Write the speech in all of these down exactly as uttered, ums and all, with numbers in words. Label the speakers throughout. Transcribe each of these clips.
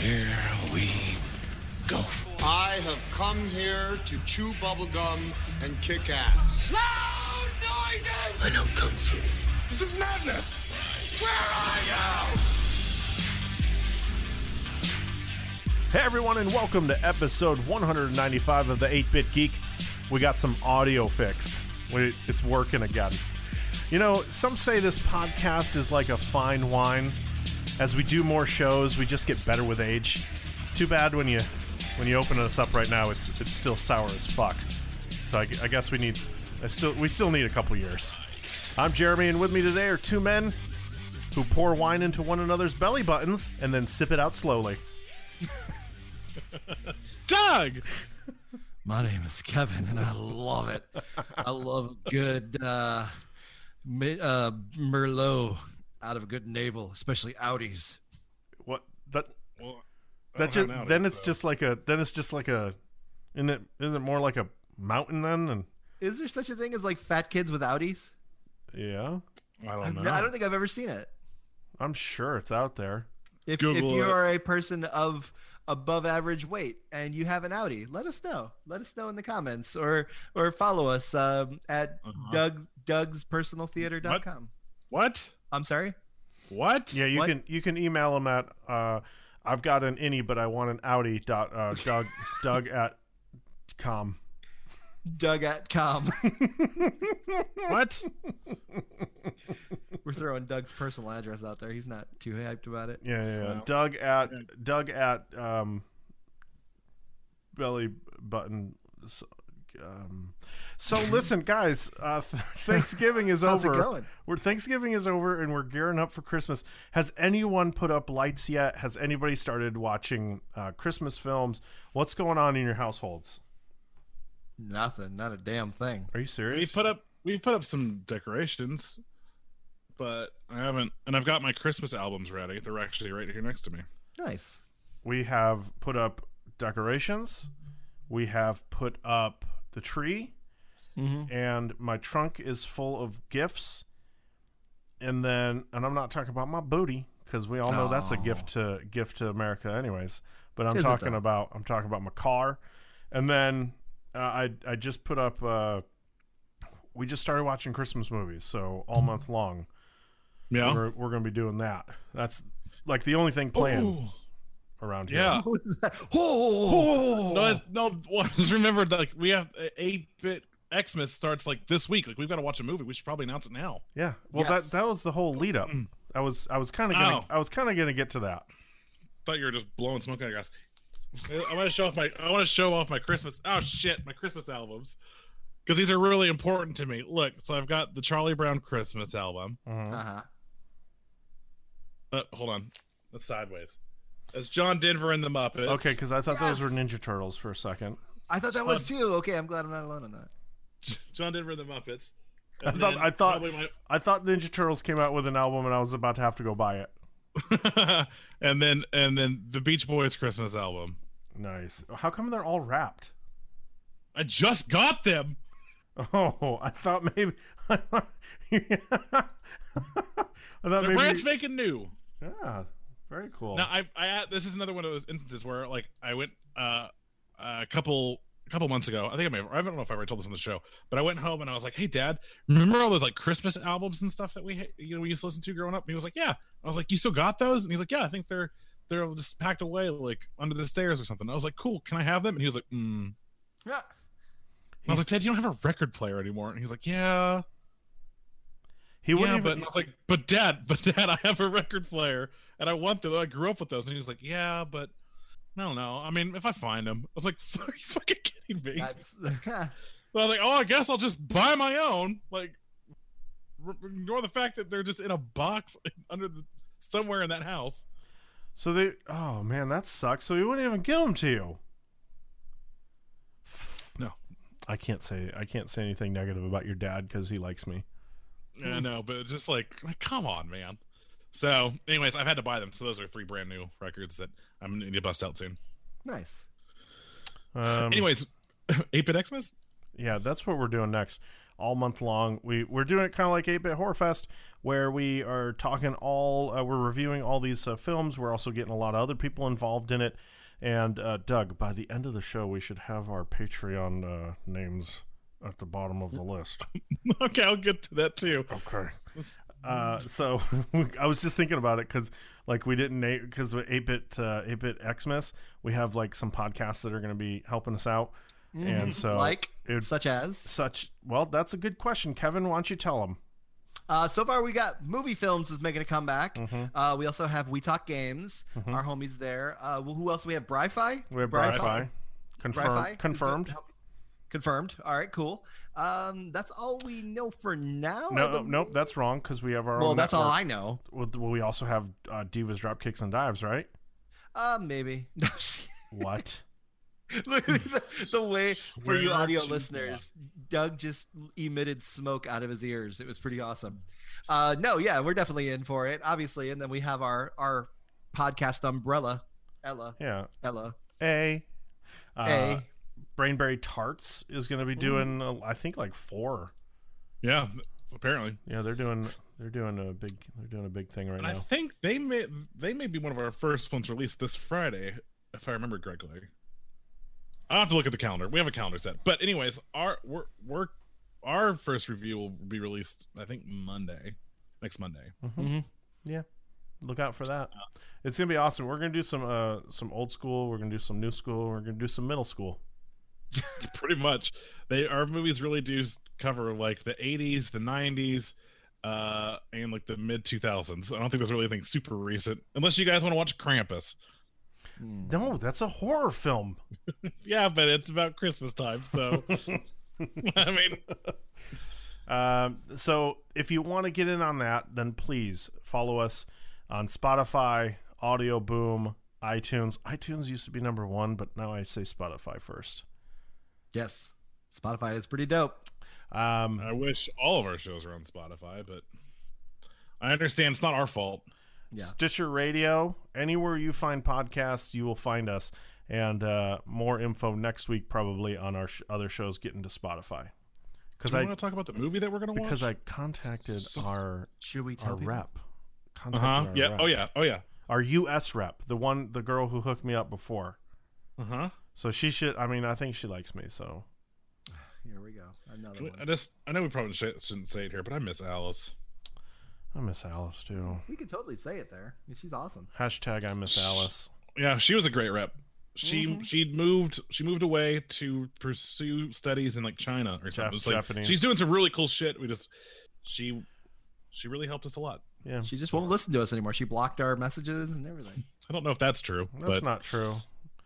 Speaker 1: Here we go.
Speaker 2: I have come here to chew bubblegum and kick ass.
Speaker 3: Loud noises!
Speaker 1: I know Kung Fu.
Speaker 2: This is madness!
Speaker 3: Where are you?
Speaker 4: Hey everyone, and welcome to episode one ninety-five of the eight-Bit Geek. We got some audio fixed. We, it's working again. You know, some say this podcast is like a fine wine. As we do more shows, we just get better with age. Too bad when you when you open us up right now, it's it's still sour as fuck. So I, I guess we need I still we still need a couple years. I'm Jeremy, and with me today are two men who pour wine into one another's belly buttons and then sip it out slowly.
Speaker 5: Doug!
Speaker 6: My name is Kevin, and I love it. I love a good uh, uh, Merlot out of a good navel, especially Audis.
Speaker 4: What that?
Speaker 5: Well,
Speaker 4: that just,
Speaker 5: nowadays,
Speaker 4: then it's
Speaker 5: so.
Speaker 4: just like a. Then it's just like a. Isn't it? Isn't it more like a mountain then? And
Speaker 6: Is there such a thing as like fat kids with Audis?
Speaker 4: yeah,
Speaker 5: I don't
Speaker 6: I've-
Speaker 5: know.
Speaker 6: I don't think I've ever seen it.
Speaker 4: I'm sure it's out there.
Speaker 6: If,
Speaker 5: Google
Speaker 6: if you
Speaker 5: it.
Speaker 6: are a person of above average weight and you have an Audi, let us know. Let us know in the comments, or or follow us um, at
Speaker 5: Uh-huh.
Speaker 6: Doug Doug's Personal Theater dot com.
Speaker 5: What?
Speaker 6: I'm sorry.
Speaker 5: What?
Speaker 4: Yeah, you
Speaker 6: What?
Speaker 4: can you can email them at. Uh, I've got an innie, but I want an Audi. Dot uh, Doug Doug at com.
Speaker 6: Doug at com.
Speaker 5: What?
Speaker 6: We're throwing Doug's personal address out there. He's not too hyped about it.
Speaker 4: Yeah, yeah, yeah.
Speaker 5: Wow.
Speaker 4: Doug at Doug at um, belly button. Um, so listen, guys. Uh, th- Thanksgiving is
Speaker 6: How's it
Speaker 4: over.
Speaker 6: going?
Speaker 4: We're Thanksgiving is over, and we're gearing up for Christmas. Has anyone put up lights yet? Has anybody started watching uh, Christmas films? What's going on in your households?
Speaker 6: Nothing. Not a damn thing.
Speaker 4: Are you
Speaker 5: We
Speaker 4: serious?
Speaker 5: put up we put up some decorations, but I haven't. And I've got my Christmas albums ready. They're actually right here next to me.
Speaker 6: Nice.
Speaker 4: We have put up decorations. We have put up the tree.
Speaker 6: Mm-hmm.
Speaker 4: And my trunk is full of gifts. And then, and I'm not talking about my booty, because we all know that's a
Speaker 6: Oh.
Speaker 4: gift to gift to America, anyways. But I'm
Speaker 6: Is it,
Speaker 4: talking
Speaker 6: though?
Speaker 4: about I'm talking about my car. And then uh, I I just put up. Uh, we just started watching Christmas movies, so all month long
Speaker 5: Yeah.
Speaker 4: we're we're gonna be doing that. That's like the only thing planned
Speaker 5: Ooh.
Speaker 4: around here.
Speaker 5: Yeah.
Speaker 6: What is that? Oh,
Speaker 5: No, it's- no. Well, just remember, like we have eight bit Xmas starts like this week. Like we've got to watch a movie. We should probably announce it now.
Speaker 4: Yeah. Well,
Speaker 6: Yes.
Speaker 4: that that was the whole lead up. I was I was kind of gonna
Speaker 5: Oh.
Speaker 4: I was kind of gonna get to that.
Speaker 5: Thought you were just blowing smoke out of your ass. I want to show off my. I want to show off my Christmas. Oh shit, my Christmas albums, because these are really important to me. Look, so I've got the Charlie Brown Christmas album.
Speaker 4: Mhm.
Speaker 6: Uh-huh.
Speaker 5: Uh, hold on, that's sideways. That's John Denver and the Muppets.
Speaker 4: Okay, because I thought those
Speaker 6: Yes.
Speaker 4: were Ninja Turtles for a second.
Speaker 6: I thought that was too. Okay, I'm glad I'm not alone on that.
Speaker 5: John Denver and the Muppets.
Speaker 4: I
Speaker 5: And
Speaker 4: thought
Speaker 5: then
Speaker 4: I thought
Speaker 5: probably my-
Speaker 4: I thought Ninja Turtles came out with an album, and I was about to have to go buy it.
Speaker 5: and then and then the Beach Boys Christmas album.
Speaker 4: Nice. How come they're all wrapped?
Speaker 5: I just got them.
Speaker 4: Oh, I thought maybe. I thought
Speaker 5: They're
Speaker 4: maybe.
Speaker 5: brand spanking new.
Speaker 4: Yeah, very cool.
Speaker 5: Now I, I this is another one of those instances where like I went uh, a couple a couple months ago. I think I may have, I don't know if I ever told this on the show, but I went home and I was like, "Hey, Dad, remember all those like Christmas albums and stuff that we you know we used to listen to growing up?" And he was like, "Yeah." I was like, "You still got those?" And he's like, "Yeah, I think they're they're just packed away like under the stairs or something." I was like, "Cool, can I have them?" And he was like, "Hmm."
Speaker 6: Yeah.
Speaker 5: I was like, "Dad, you don't have a record player anymore?" And he's like, "Yeah."
Speaker 4: he wouldn't
Speaker 5: Yeah,
Speaker 4: even.
Speaker 5: but and I was like, but dad, but dad, I have a record player and I want them. I grew up with those. And he was like, yeah, but I don't know. I mean, if I find them, I was like, are you fucking kidding me?
Speaker 6: That's
Speaker 5: Well, I was like, oh, I guess I'll just buy my own. Like, r- ignore the fact that they're just in a box under the somewhere in that house.
Speaker 4: So they. Oh man, that sucks. So he wouldn't even give them to you.
Speaker 5: No.
Speaker 4: I can't say I can't say anything negative about your dad because he likes me.
Speaker 5: Yeah, no, but it's just like, like, come on, man. So, anyways, I've had to buy them. So those are three brand new records that I'm gonna need to bust out soon.
Speaker 6: nice.
Speaker 4: Um,
Speaker 5: Anyways, eight bit Xmas.
Speaker 4: yeah, that's what we're doing next. all month long. We, we're doing it kind of like eight-Bit Horror Fest, where we are talking all, uh, we're reviewing all these uh, films. We're also getting a lot of other people involved in it. And, uh, Doug, by the end of the show, we should have our Patreon uh, names at the bottom of the list.
Speaker 5: Okay, I'll get to that too.
Speaker 4: Okay. Uh, so I was just thinking about it because, like, we didn't name because with eight-Bit uh, eight-Bit Xmas, we have like some podcasts that are going to be helping us out, mm-hmm. and so
Speaker 6: like
Speaker 4: it,
Speaker 6: such as
Speaker 4: such. Well, that's a good question, Kevin. Why don't you tell them?
Speaker 6: Uh, so far, we got Movie Films is making a comeback.
Speaker 4: Mm-hmm.
Speaker 6: Uh, we also have We Talk Games, mm-hmm. our homies there. Uh, who else? We have Bri-Fi.
Speaker 4: We have Bri-Fi. Confirmed.
Speaker 6: Bri-Fi.
Speaker 4: Confirmed.
Speaker 6: Confirmed. All right, cool. Um, that's all we know for now.
Speaker 4: No, nope, that's wrong because we have our
Speaker 6: well,
Speaker 4: own. Well,
Speaker 6: that's network. all I know.
Speaker 4: Well, we also have uh, Divas, Drop Kicks, and Dives, right?
Speaker 6: Uh, maybe.
Speaker 4: What?
Speaker 6: Look at the, the way for Where you audio you listeners, Doug just emitted smoke out of his ears. It was pretty awesome. Uh, no, yeah, we're definitely in for it, obviously. And then we have our our podcast umbrella, Ella.
Speaker 4: Yeah,
Speaker 6: Ella.
Speaker 4: A. Uh,
Speaker 6: A.
Speaker 4: Brainberry Tarts is going to be doing, uh, I think, like four.
Speaker 5: Yeah, apparently.
Speaker 4: Yeah, they're doing they're doing a big they're doing a big thing right
Speaker 5: and
Speaker 4: now.
Speaker 5: I think they may they may be one of our first ones released this Friday, if I remember correctly. I'll have to look at the calendar. We have a calendar set, but anyways, our we're, we're our first review will be released, I think, Monday, next Monday.
Speaker 4: Mm-hmm. Mm-hmm. Yeah, look out for that. Uh, it's gonna be awesome. We're gonna do some uh some old school. We're gonna do some new school. We're gonna do some middle school.
Speaker 5: Pretty much. They our movies really do cover like the eighties, the nineties, uh, and like the mid two thousands. I don't think there's really anything super recent, unless you guys want to watch Krampus.
Speaker 4: No, that's a horror film.
Speaker 5: Yeah, but it's about Christmas time, so I mean.
Speaker 4: Um, so if you want to get in on that, then please follow us on Spotify, Audio Boom, iTunes. iTunes used to be number one, but now I say Spotify first.
Speaker 6: Yes, Spotify is pretty dope.
Speaker 4: Um,
Speaker 5: I wish all of our shows were on Spotify, but I understand it's not our fault.
Speaker 6: Yeah.
Speaker 4: Stitcher Radio, anywhere you find podcasts, you will find us. And uh, more info next week probably on our sh- other shows getting to Spotify.
Speaker 5: Do you I want to talk about the movie that we're going to watch?
Speaker 4: Because I contacted so, our,
Speaker 6: should we tell
Speaker 4: our rep.
Speaker 5: Uh-huh. Our yeah. Rep. Oh, yeah. Oh, yeah.
Speaker 4: Our U S rep, the one, the girl who hooked me up before.
Speaker 5: Uh-huh.
Speaker 4: So she should, I mean, I think she likes me, so.
Speaker 6: Here we go. Another
Speaker 5: we,
Speaker 6: one.
Speaker 5: I just, I know we probably sh- shouldn't say it here, but I miss Alice.
Speaker 4: I miss Alice, too.
Speaker 6: We could totally say it there. She's awesome.
Speaker 4: Hashtag I miss Alice.
Speaker 5: Yeah, she was a great rep. She mm-hmm. she moved she moved away to pursue studies in like China or something. Jap- like,
Speaker 4: Japanese.
Speaker 5: She's doing some really cool shit. We just she she really helped us a lot.
Speaker 4: Yeah.
Speaker 6: She just won't listen to us anymore. She blocked our messages and everything.
Speaker 5: I don't know if that's true.
Speaker 4: That's
Speaker 5: but...
Speaker 4: not true.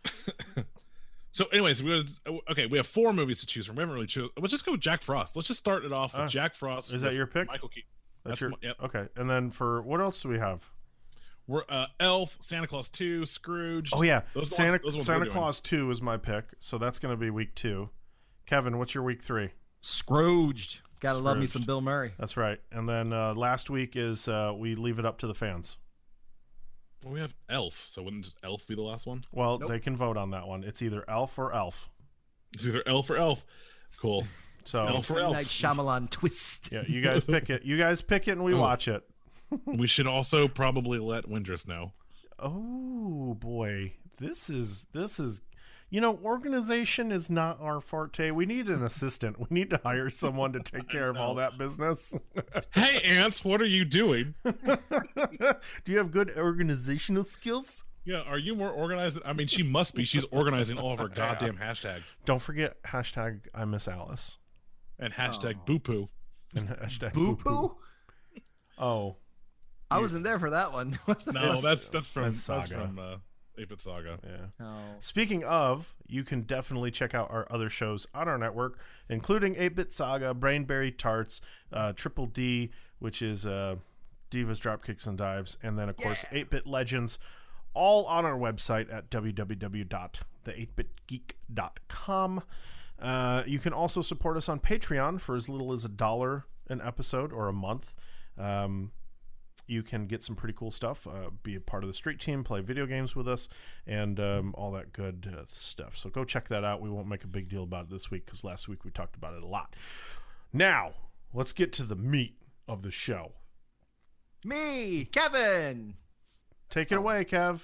Speaker 5: So, anyways, we okay. We have four movies to choose from. We haven't really chosen. Let's just go with Jack Frost. Let's just start it off with uh, Jack Frost.
Speaker 4: Is that your pick?
Speaker 5: Michael Keaton.
Speaker 4: That's,
Speaker 5: That's
Speaker 4: your
Speaker 5: my, yep.
Speaker 4: Okay. And then for what else do we have?
Speaker 5: We're uh, Elf, Santa Claus two, Scrooge.
Speaker 4: Oh yeah,
Speaker 5: those
Speaker 4: Santa
Speaker 5: ones, those
Speaker 4: Santa Claus two is my pick, so that's going to be week two. Kevin, what's your week three?
Speaker 6: Scrooged. Gotta
Speaker 4: Scrooged.
Speaker 6: love me some Bill Murray.
Speaker 4: That's right. And then uh, last week is uh, we leave it up to the fans.
Speaker 5: Well, we have Elf, so wouldn't just Elf be the last one?
Speaker 4: Well,
Speaker 6: nope.
Speaker 4: They can vote on that one. It's either Elf or Elf.
Speaker 5: It's either Elf or Elf. Cool.
Speaker 4: So
Speaker 5: Elf or Elf.
Speaker 6: Night Shyamalan twist.
Speaker 4: Yeah, you guys pick it. You guys pick it, and we oh. watch it.
Speaker 5: We should also probably let Windress know.
Speaker 4: Oh boy, this is this is, you know, organization is not our forte. We need an assistant. We need to hire someone to take care of all that business.
Speaker 5: Hey, Ants, what are you doing?
Speaker 4: Do you have good organizational skills?
Speaker 5: Yeah, are you more organized? I mean, she must be. She's organizing all of her goddamn hashtags.
Speaker 4: Don't forget hashtag I miss Alice.
Speaker 5: And hashtag
Speaker 6: oh.
Speaker 5: boo-poo.
Speaker 4: And hashtag
Speaker 6: boo-poo?
Speaker 4: boo-poo. Oh.
Speaker 6: I wasn't there for that one.
Speaker 5: No, that's that's from
Speaker 4: that's,
Speaker 5: that's from uh, eight-Bit Saga.
Speaker 4: Yeah.
Speaker 6: Oh.
Speaker 4: Speaking of, you can definitely check out our other shows on our network, including eight-Bit Saga, Brainberry Tarts, uh, Triple D, which is uh, Divas, Dropkicks, and Dives, and then, of course,
Speaker 6: yeah.
Speaker 4: eight-Bit Legends, all on our website at w w w dot the eight bit geek dot com. Uh, you can also support us on Patreon for as little as a dollar an episode or a month. Um, you can get some pretty cool stuff, uh, be a part of the street team, play video games with us, and um, all that good uh, stuff. So go check that out. We won't make a big deal about it this week because last week we talked about it a lot. Now, let's get to the meat of the show.
Speaker 6: Me, Kevin.
Speaker 4: Take it away, Kev.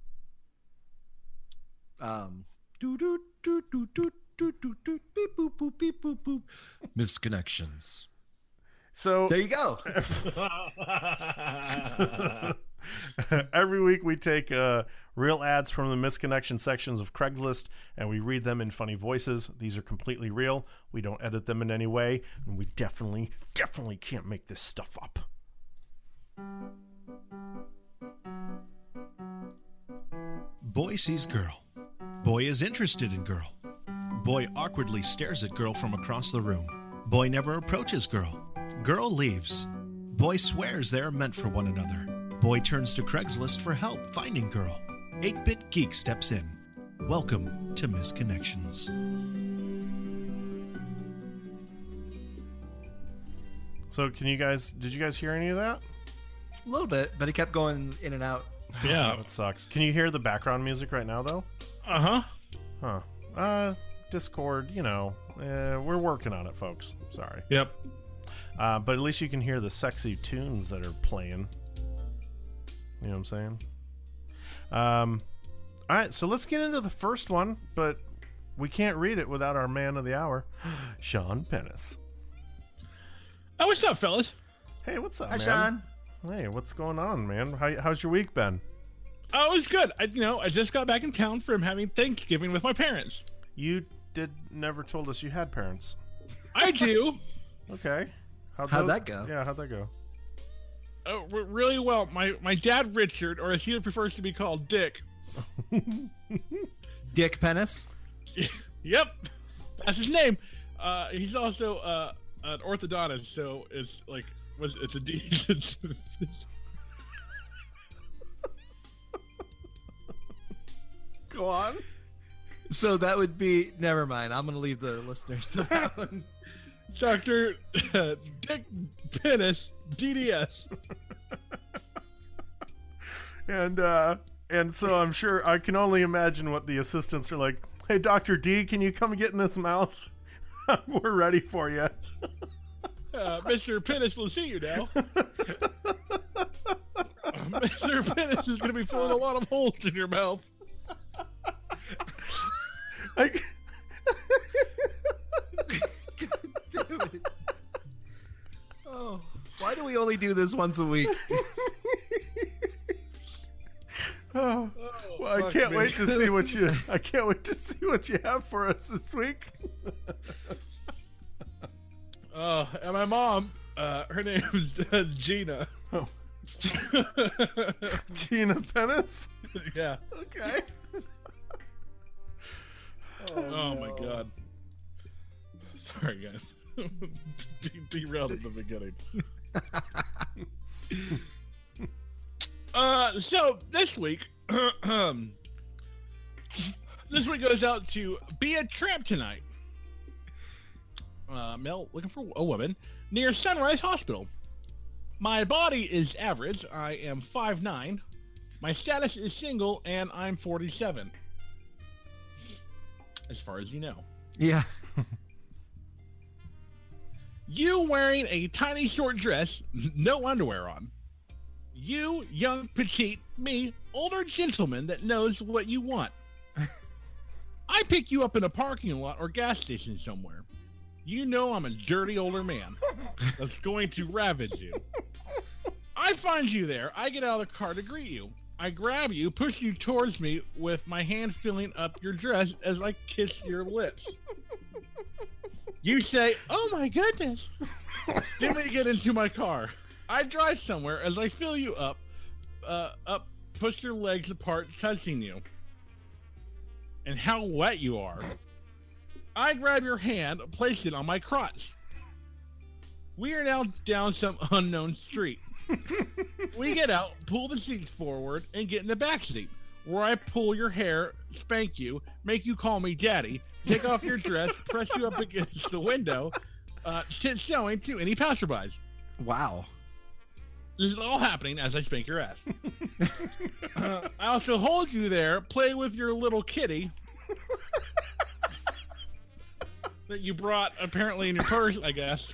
Speaker 6: Um, do do do do do do do do beep boop boop beep boop boop. Missed connections.
Speaker 4: So
Speaker 6: There you go.
Speaker 4: every week we take uh, real ads from the misconnection sections of Craigslist and we read them in funny voices. These are completely real. We don't edit them in any way, and we definitely, definitely can't make this stuff up.
Speaker 1: Boy sees girl. Boy is interested in girl. Boy awkwardly stares at girl from across the room. Boy never approaches girl. Girl leaves. Boy swears they are meant for one another. Boy turns to Craigslist for help finding girl. eight-Bit Geek steps in. Welcome to Misconnections.
Speaker 4: So can you guys, did you guys hear any of that?
Speaker 6: A little bit, but it kept going in and out.
Speaker 5: Yeah.
Speaker 4: It sucks. Can you hear the background music right now, though?
Speaker 5: Uh-huh.
Speaker 4: Huh. Uh, Discord, you know, uh, we're working on it, folks. Sorry.
Speaker 5: Yep.
Speaker 4: Uh, but at least you can hear the sexy tunes that are playing. You know what I'm saying? Um, all right, so let's get into the first one, but we can't read it without our man of the hour, Sean Pennis.
Speaker 5: Oh, what's up, fellas?
Speaker 4: Hey, what's up,
Speaker 6: Hi,
Speaker 4: man?
Speaker 6: Sean.
Speaker 4: Hey, what's going on, man? How, how's your week been?
Speaker 5: Oh, it was good. I, you know, I just got back in town from having Thanksgiving with my parents.
Speaker 4: You did never told us you had parents.
Speaker 5: I do.
Speaker 4: Okay. How'd,
Speaker 6: How'd
Speaker 4: those-
Speaker 6: that go?
Speaker 4: Yeah, how'd that go?
Speaker 5: Uh, re- really well. My my dad, Richard, or as he prefers to be called, Dick.
Speaker 6: Dick Pennis.
Speaker 5: Yep, that's his name. Uh, he's also uh, an orthodontist, so it's like was it's a decent.
Speaker 4: Go on.
Speaker 6: So that would be. Never mind. I'm gonna leave the listeners to that one.
Speaker 5: Doctor uh, Dick Pennis, D D S.
Speaker 4: And uh and so I'm sure I can only imagine what the assistants are like. Hey, Doctor D, can you come get in this mouth? We're ready for you.
Speaker 5: Uh, Mister Pennis will see you now. Uh, Mister Pennis is going to be filling a lot of holes in your mouth.
Speaker 4: I...
Speaker 6: Damn it. Oh, why do we only do this once a week?
Speaker 4: Oh, well, I
Speaker 6: fuck
Speaker 4: can't
Speaker 6: me.
Speaker 4: wait to see what you. I can't wait to see what you have for us this week.
Speaker 5: Uh, and my mom, uh, her name is uh, Gina.
Speaker 4: Oh. Gina Pennis.
Speaker 5: Yeah.
Speaker 4: Okay.
Speaker 5: Oh my god. Sorry, guys. De- derailed at the beginning. uh, so this week, um, this week goes out to Be a Tramp Tonight. Uh, male looking for a woman near Sunrise Hospital. My body is average. I am five nine. My status is single, and I'm forty-seven. As far as you know.
Speaker 6: Yeah.
Speaker 5: You wearing a tiny short dress, no underwear on. You, young, petite, me, older gentleman that knows what you want. I pick you up in a parking lot or gas station somewhere. You know I'm a dirty older man that's going to ravage you. I find you there. I get out of the car to greet you. I grab you, push you towards me with my hand filling up your dress as I kiss your lips. You say, "Oh my goodness." Then we get into my car. I drive somewhere as I fill you up, uh, up, push your legs apart, touching you. And how wet you are. I grab your hand, place it on my crotch. We are now down some unknown street. We get out, pull the seats forward, and get in the back seat, where I pull your hair, spank you, make you call me daddy, take off your dress, press you up against the window, uh, shit showing to any passerbys.
Speaker 6: Wow.
Speaker 5: This is all happening as I spank your ass. uh, I also hold you there, play with your little kitty. that you brought apparently in your purse, I guess.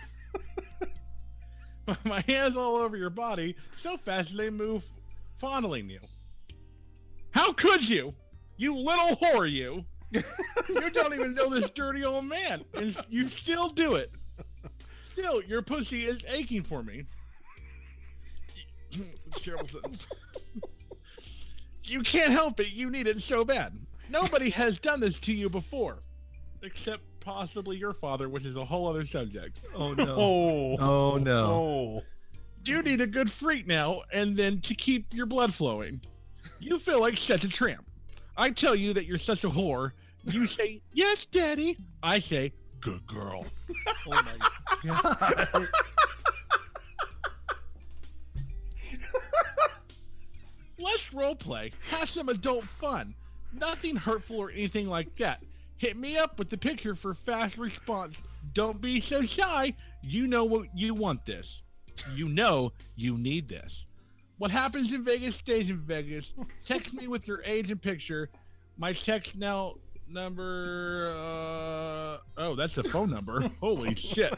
Speaker 5: My hands all over your body, so fast they move, fondling you. How could you? You little whore, you. You don't even know this dirty old man, and you still do it. Still, your pussy is aching for me. Terrible sentence. You can't help it. You need it so bad. Nobody has done this to you before, except possibly your father, which is a whole other subject.
Speaker 6: Oh no.
Speaker 4: Oh,
Speaker 6: Oh no.
Speaker 4: oh.
Speaker 5: You need a good freak now, and then to keep your blood flowing. You feel like such a tramp. I tell you that you're such a whore. You say, yes, daddy. I say, good girl.
Speaker 6: Oh my god.
Speaker 5: Let's roleplay. Have some adult fun. Nothing hurtful or anything like that. Hit me up with the picture for fast response. Don't be so shy. You know what you want this. You know you need this. What happens in Vegas stays in Vegas. Text me with your age and picture. My text now number uh oh, that's the phone number. Holy shit.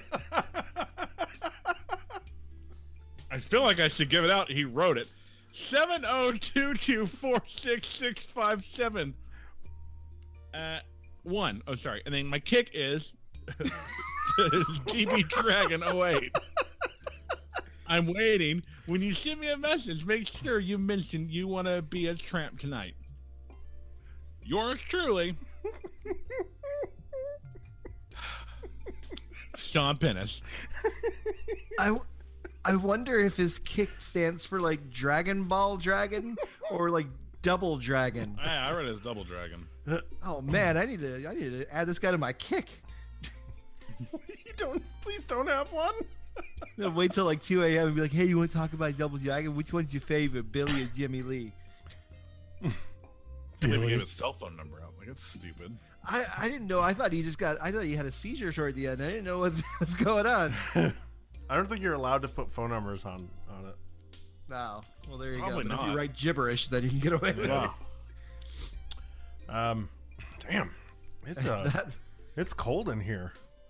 Speaker 5: I feel like I should give it out. He wrote it. seven oh two two four six six five seven. Uh one. Oh sorry. And then my kick is G B Dragon oh eight. I'm waiting. When you send me a message, make sure you mention you want to be a tramp tonight. Yours truly, Sean Pennis.
Speaker 6: I, w- I wonder if his kick stands for like Dragon Ball Dragon or like Double Dragon.
Speaker 5: I, I read it as Double Dragon.
Speaker 6: Oh man, I need to I need to add this guy to my kick.
Speaker 4: You don't. Please don't have one.
Speaker 6: No, wait till like two a.m. and be like, hey, you want to talk about Double Dragon? Which one's your favorite, Billy or Jimmy Lee?
Speaker 5: Can't believe he
Speaker 4: Really?
Speaker 5: gave his cell phone number out. Like, it's stupid.
Speaker 6: I, I didn't know. I thought he just got. I thought he had a seizure toward the end. I didn't know what was going on.
Speaker 4: I don't think you're allowed to put phone numbers on on it.
Speaker 6: No. Well, there you
Speaker 5: Probably
Speaker 6: go. But if
Speaker 5: not.
Speaker 6: you write gibberish, then you can get away with
Speaker 5: Yeah.
Speaker 4: Um, damn, it's
Speaker 6: it.
Speaker 4: uh,
Speaker 6: That-
Speaker 4: it's cold in here.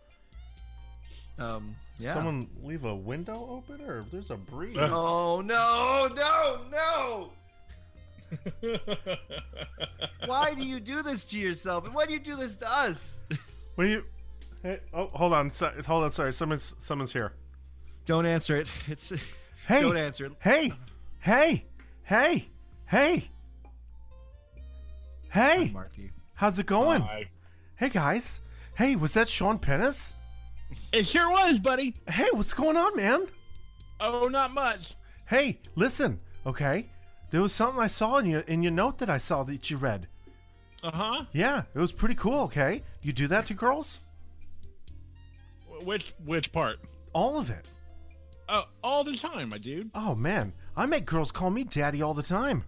Speaker 6: um. Yeah.
Speaker 4: Someone leave a window open, or there's a breeze.
Speaker 6: Oh no! No! No! Why do you do this to yourself? And why do you do this to us?
Speaker 4: What do you? Hey, oh, hold on, so, hold on. Sorry, someone's someone's here.
Speaker 6: Don't answer it. It's.
Speaker 4: Hey,
Speaker 6: Don't answer it.
Speaker 4: Hey, hey, hey, hey, hey.
Speaker 6: Marky.
Speaker 4: How's it going?
Speaker 5: Hi.
Speaker 4: Hey guys. Hey, was that Sean Pennis?
Speaker 5: It sure was, buddy.
Speaker 4: Hey, what's going on, man?
Speaker 5: Oh, not much.
Speaker 4: Hey, listen, okay? There was something I saw in your in your note that I saw that you read.
Speaker 5: Uh-huh.
Speaker 4: Yeah, it was pretty cool, okay? You do that to girls?
Speaker 5: Which which part?
Speaker 4: All of it.
Speaker 5: Oh, all the time, my dude.
Speaker 4: Oh man, I make girls call me daddy all the time.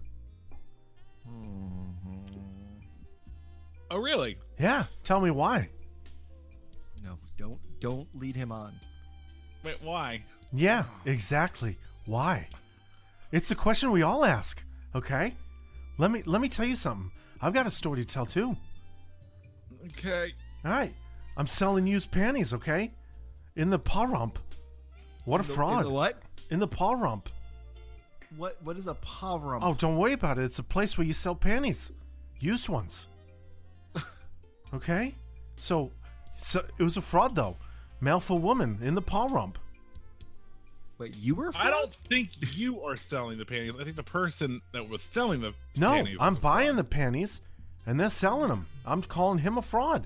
Speaker 5: Oh, really?
Speaker 4: Yeah, tell me why.
Speaker 6: No, don't don't lead him on.
Speaker 5: Wait, why?
Speaker 4: Yeah, exactly. Why? It's the question we all ask, okay? Let me let me tell you something. I've got a story to tell too.
Speaker 5: Okay.
Speaker 4: All right. I'm selling used panties, okay? In the paw rump. What a
Speaker 6: The-
Speaker 4: fraud.
Speaker 6: the what?
Speaker 4: In the paw rump.
Speaker 6: What what is a paw rump?
Speaker 4: Oh, don't worry about it. It's a place where you sell panties. Used ones. Okay? So, so it was a fraud though. Male for woman in the paw rump.
Speaker 6: Wait, you were?
Speaker 5: I don't think you are selling the panties. I think the person that was selling the
Speaker 4: No,
Speaker 5: panties
Speaker 4: I'm
Speaker 5: is a
Speaker 4: buying
Speaker 5: fraud.
Speaker 4: the panties and they're selling them. I'm calling him a fraud.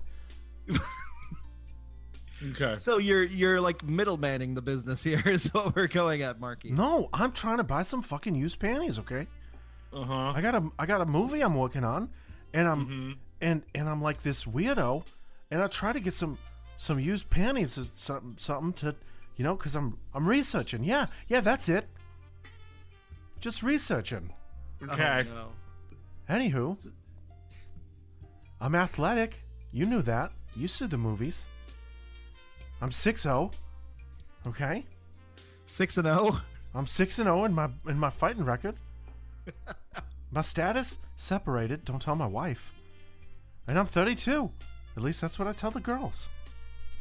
Speaker 5: Okay.
Speaker 6: So you're you're like middlemaning the business here is what we're going at, Marky.
Speaker 4: No, I'm trying to buy some fucking used panties, okay?
Speaker 5: Uh-huh.
Speaker 4: I got a I got a movie I'm working on, and I'm
Speaker 5: Mm-hmm.
Speaker 4: and and I'm like this weirdo, and I try to get some some used panties as something something to, you know, because I'm I'm researching. Yeah, yeah, that's it. Just researching.
Speaker 5: Okay.
Speaker 6: Oh, no.
Speaker 4: Anywho, I'm athletic. You knew that. You see the movies. I'm six oh. Okay,
Speaker 6: Six and zero.
Speaker 4: I'm six and zero in my in my fighting record. My status separated. Don't tell my wife. And I'm thirty-two. At least that's what I tell the girls.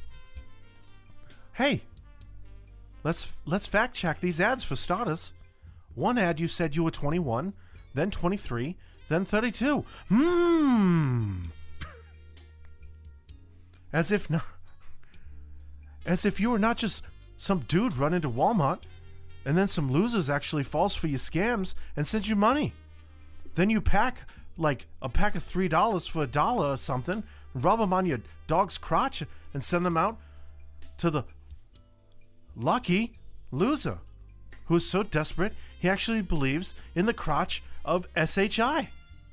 Speaker 4: Hey, let's let's fact check these ads for starters. One ad you said you were twenty-one, then twenty-three, then thirty-two. Hmm. As if not, as if you were not just some dude run into Walmart, and then some losers actually falls for your scams and sends you money. Then you pack like a pack of three dollars for a dollar or something, rub them on your dog's crotch, and send them out to the lucky loser, who is so desperate he actually believes in the crotch of S H I.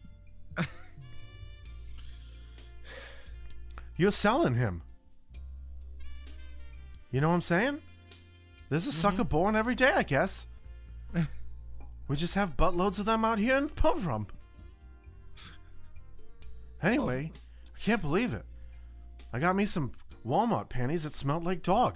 Speaker 4: You're selling him. You know what I'm saying? There's a mm-hmm. sucker born every day, I guess. We just have buttloads of them out here in Pump Rump. Anyway, oh. I can't believe it. I got me some Walmart panties that smelled like dog.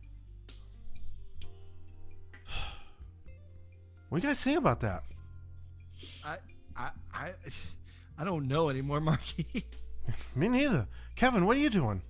Speaker 4: What do you guys think about that?
Speaker 6: I I I, I don't know anymore, Marky.
Speaker 4: Me neither. Kevin, what are you doing?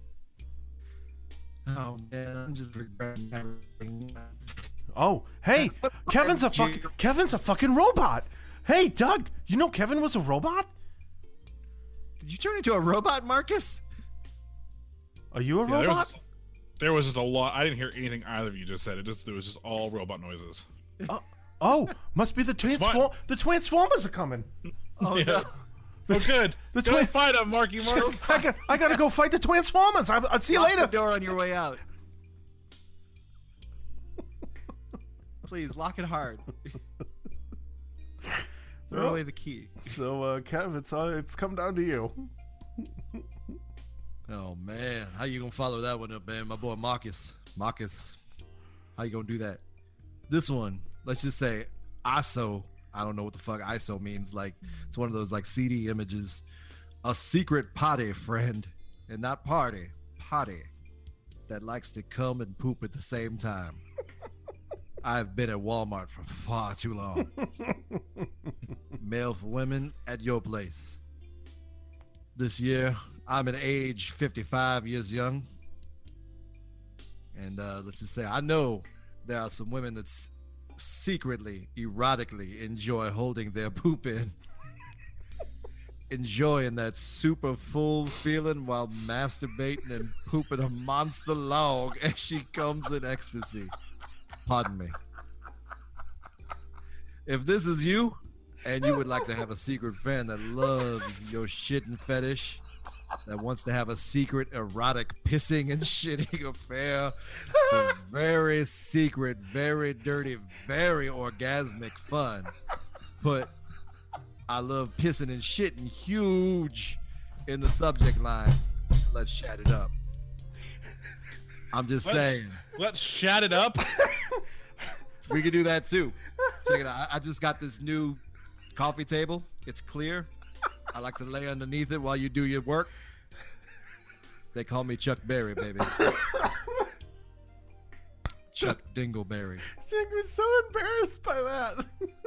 Speaker 6: Oh man, I'm just regretting everything.
Speaker 4: Oh, hey, Kevin's a fuck. Kevin's a fucking robot. Hey, Doug, you know Kevin was a robot?
Speaker 6: Did you turn into a robot, Marcus?
Speaker 4: Are you a
Speaker 5: yeah,
Speaker 4: robot?
Speaker 5: There was, there was just a lot. I didn't hear anything either of you just said. It just it was just all robot noises.
Speaker 4: Oh, oh must be the transform. The Transformers are coming.
Speaker 6: Oh
Speaker 5: yeah.
Speaker 6: no.
Speaker 5: Oh, good.
Speaker 4: The
Speaker 5: go
Speaker 4: twi-
Speaker 5: fight him, Marky Mark.
Speaker 4: I, got, I gotta go fight the Transformers. I'll, I'll see you
Speaker 6: Lock
Speaker 4: later.
Speaker 6: the door on your way out. Please lock it hard. Throw
Speaker 4: Well,
Speaker 6: away the key.
Speaker 4: So, uh, Kev, it's uh, it's come down to you.
Speaker 6: Oh man, how you gonna follow that one up, man? My boy Marcus. Marcus, how you gonna do that? This one, let's just say I S O. I don't know what the fuck I S O means. Like, it's one of those like C D images. A secret potty friend, and not party, potty, that likes to come and poop at the same time. I've been at Walmart for far too long. Mail for women at your place. This year, I'm an age fifty-five years young. And uh, let's just say, I know there are some women that's secretly, erotically enjoy holding their poop in. Enjoying that super full feeling while masturbating and pooping a monster log as she comes in ecstasy. Pardon me. If this is you, and you would like to have a secret friend that loves your shitting fetish, that wants to have a secret erotic pissing and shitting affair for very secret, very dirty, very orgasmic fun, put I love pissing and shitting huge in the subject line. Let's chat it up. I'm just
Speaker 5: let's,
Speaker 6: saying.
Speaker 5: Let's chat it up.
Speaker 6: We could do that too. Check it out. I, I just got this new coffee table. It's clear. I like to lay underneath it while you do your work. They call me Chuck Berry, baby. Chuck Dingleberry.
Speaker 4: Dick was so embarrassed by that.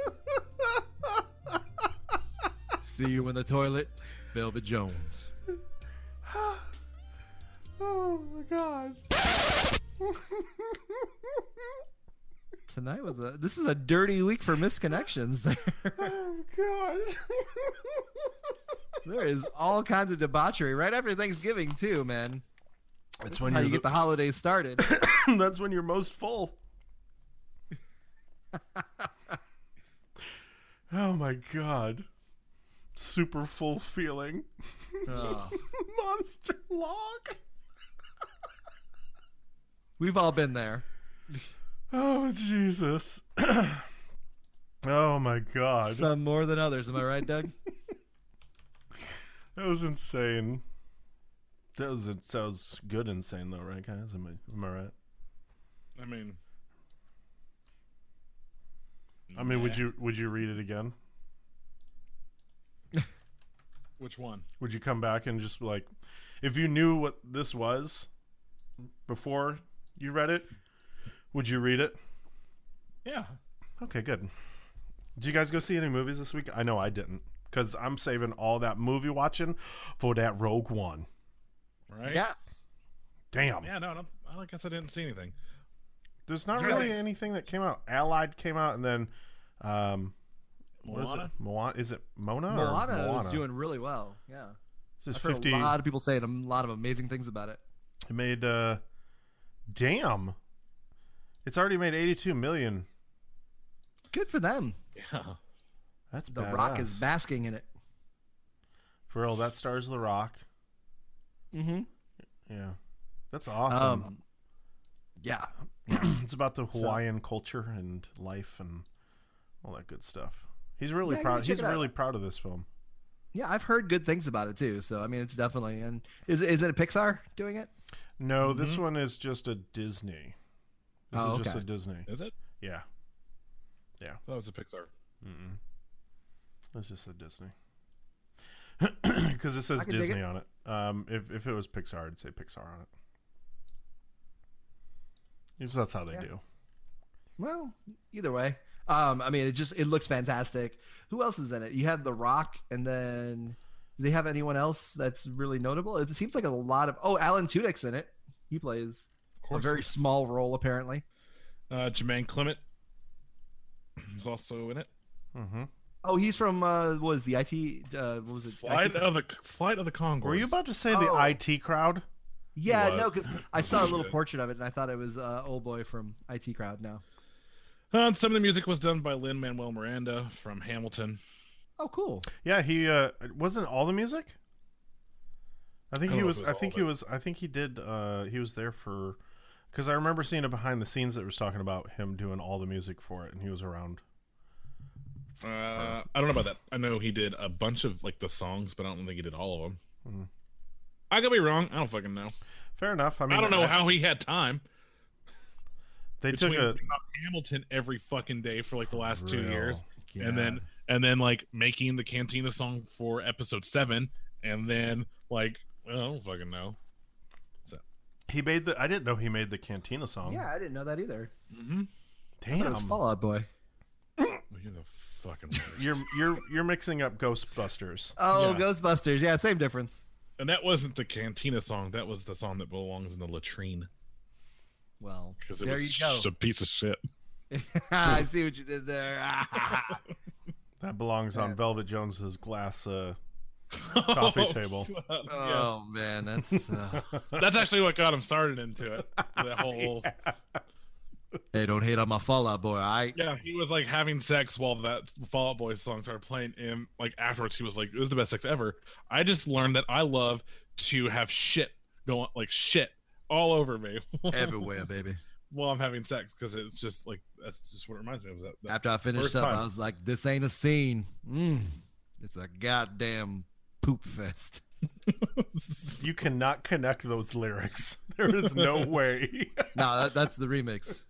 Speaker 6: See you in the toilet, Velvet Jones.
Speaker 4: Oh my god.
Speaker 6: Tonight was a this is a dirty week for misconnections there.
Speaker 4: Oh god.
Speaker 6: There is all kinds of debauchery right after Thanksgiving too, man.
Speaker 4: That's
Speaker 6: This
Speaker 4: when
Speaker 6: is how
Speaker 4: you're
Speaker 6: you get the holidays started.
Speaker 4: That's when you're most full. Oh my god. Super full feeling.
Speaker 6: Oh.
Speaker 4: Monster log.
Speaker 6: We've all been there.
Speaker 4: Oh Jesus. Oh my god.
Speaker 6: Some more than others, am I right, Doug?
Speaker 4: That was insane. That was it sounds good insane though, right guys? Am I am I right?
Speaker 5: I mean
Speaker 4: I mean would you would you read it again?
Speaker 5: Which one?
Speaker 4: Would you come back and just like, if you knew what this was before you read it, would you read it?
Speaker 5: Yeah.
Speaker 4: Okay, good. Did you guys go see any movies this week? I know I didn't, because I'm saving all that movie watching for that Rogue One.
Speaker 5: Right?
Speaker 6: Yes.
Speaker 4: Damn.
Speaker 5: Yeah, no, no Well, I guess I didn't see anything.
Speaker 4: There's not
Speaker 5: Really?
Speaker 4: really anything that came out. Allied came out, and then um, what is it?
Speaker 5: Moana?
Speaker 4: Moana? Is it Mona? or
Speaker 6: Moana
Speaker 4: Moana?
Speaker 6: is doing really well. Yeah,
Speaker 4: This is
Speaker 6: I've heard
Speaker 4: fifty.
Speaker 6: a lot of people saying a lot of amazing things about it.
Speaker 4: It made. Uh, damn. It's already made eighty-two million.
Speaker 6: Good for them.
Speaker 5: Yeah.
Speaker 4: That's
Speaker 6: The
Speaker 4: badass.
Speaker 6: Rock is basking in it.
Speaker 4: For real, that stars The Rock.
Speaker 6: Mm-hmm.
Speaker 4: Yeah, that's awesome.
Speaker 6: Um, yeah.
Speaker 4: It's about the Hawaiian culture and life and all that good stuff. He's really
Speaker 6: Yeah, you
Speaker 4: proud.
Speaker 6: can check
Speaker 4: He's
Speaker 6: it out.
Speaker 4: really proud of this film.
Speaker 6: Yeah, I've heard good things about it too. So I mean, it's definitely and is is it a Pixar doing it?
Speaker 4: No, this one is just a Disney. This
Speaker 6: Oh,
Speaker 4: is just
Speaker 6: okay.
Speaker 4: a Disney.
Speaker 5: Is it?
Speaker 4: Yeah,
Speaker 5: I thought it was a Pixar.
Speaker 4: Mm-mm. It's just a Disney. Because it says
Speaker 6: I can dig
Speaker 4: Disney
Speaker 6: it.
Speaker 4: on it. Um, if if it was Pixar, I'd say Pixar on it. Because that's how they
Speaker 6: Yeah.
Speaker 4: do.
Speaker 6: Well, either way, um, I mean, it just it looks fantastic. Who else is in it? You have The Rock, and then do they have anyone else that's really notable? It seems like a lot of oh, Alan Tudyk's in it. He plays
Speaker 5: Of
Speaker 6: a
Speaker 5: course.
Speaker 6: very
Speaker 5: it is.
Speaker 6: small role apparently.
Speaker 5: Uh, Jermaine Clement is also in it.
Speaker 4: Mm-hmm.
Speaker 6: Oh, he's from uh, what was the I T? Uh, what was it?
Speaker 5: Flight
Speaker 6: I T?
Speaker 5: of the Flight of the Conchords.
Speaker 4: Were you about to say the
Speaker 6: Oh.
Speaker 4: I T crowd?
Speaker 6: Yeah,
Speaker 5: He
Speaker 6: no,
Speaker 5: was.
Speaker 6: because I saw a little
Speaker 5: Shit.
Speaker 6: portrait of it and I thought it was uh, old boy from I T Crowd. Now,
Speaker 5: Uh, some of the music was done by Lin Manuel Miranda from Hamilton.
Speaker 6: oh, cool.
Speaker 4: Yeah, he uh, wasn't all the music. I think
Speaker 5: I
Speaker 4: he
Speaker 5: don't know if
Speaker 4: was.
Speaker 5: it was
Speaker 4: I
Speaker 5: all
Speaker 4: think
Speaker 5: of
Speaker 4: he
Speaker 5: it.
Speaker 4: was. I think he did. Uh, he was there for, because I remember seeing a behind the scenes that was talking about him doing all the music for it, and he was around.
Speaker 5: Uh, I don't know about that. I know he did a bunch of like the songs, but I don't think he did all of them.
Speaker 4: Mhm.
Speaker 5: I could be wrong. I don't fucking know.
Speaker 4: Fair enough. I
Speaker 5: I,
Speaker 4: mean,
Speaker 5: don't know how he had time.
Speaker 4: they
Speaker 5: Between
Speaker 4: took a.
Speaker 5: putting out Hamilton every fucking day for like the last two
Speaker 4: Real.
Speaker 5: years,
Speaker 6: Yeah.
Speaker 5: and then and then like making the Cantina song for episode seven, and then like well, I don't fucking know.
Speaker 4: He made the. I didn't know he made the Cantina song.
Speaker 6: Yeah, I didn't know that either.
Speaker 5: Mm-hmm.
Speaker 6: I thought it
Speaker 4: Damn.
Speaker 6: was Fall Out Boy.
Speaker 5: You're the fucking worst.
Speaker 4: You're you're you're mixing up Ghostbusters.
Speaker 6: Oh,
Speaker 5: Yeah.
Speaker 6: Ghostbusters. Yeah, same difference.
Speaker 5: And that wasn't the Cantina song. That was the song that belongs in the latrine
Speaker 6: Well,
Speaker 5: because it
Speaker 6: there
Speaker 5: was
Speaker 6: you go.
Speaker 5: just a piece of shit.
Speaker 6: I see what you did there.
Speaker 4: That belongs on
Speaker 6: Yeah.
Speaker 4: Velvet Jones's glass uh, coffee table.
Speaker 5: God, yeah.
Speaker 6: Oh man, that's. Uh...
Speaker 5: That's actually what got him started into it. The whole
Speaker 6: Hey, don't hate on my Fall Out Boy. I.
Speaker 5: yeah, he was like having sex while that Fall Out Boy song started playing, and like afterwards he was like, "It was the best sex ever." I just learned that I love to have shit going like shit all over me
Speaker 6: Everywhere, baby.
Speaker 5: while I'm having sex because it's just like that's just what it reminds me of. That, that
Speaker 6: After I finished
Speaker 5: first
Speaker 6: up,
Speaker 5: time.
Speaker 6: I was like, "This ain't a scene. Mm, it's a goddamn poop fest."
Speaker 4: You cannot connect those lyrics. There is no way.
Speaker 6: No, that, that's the remix.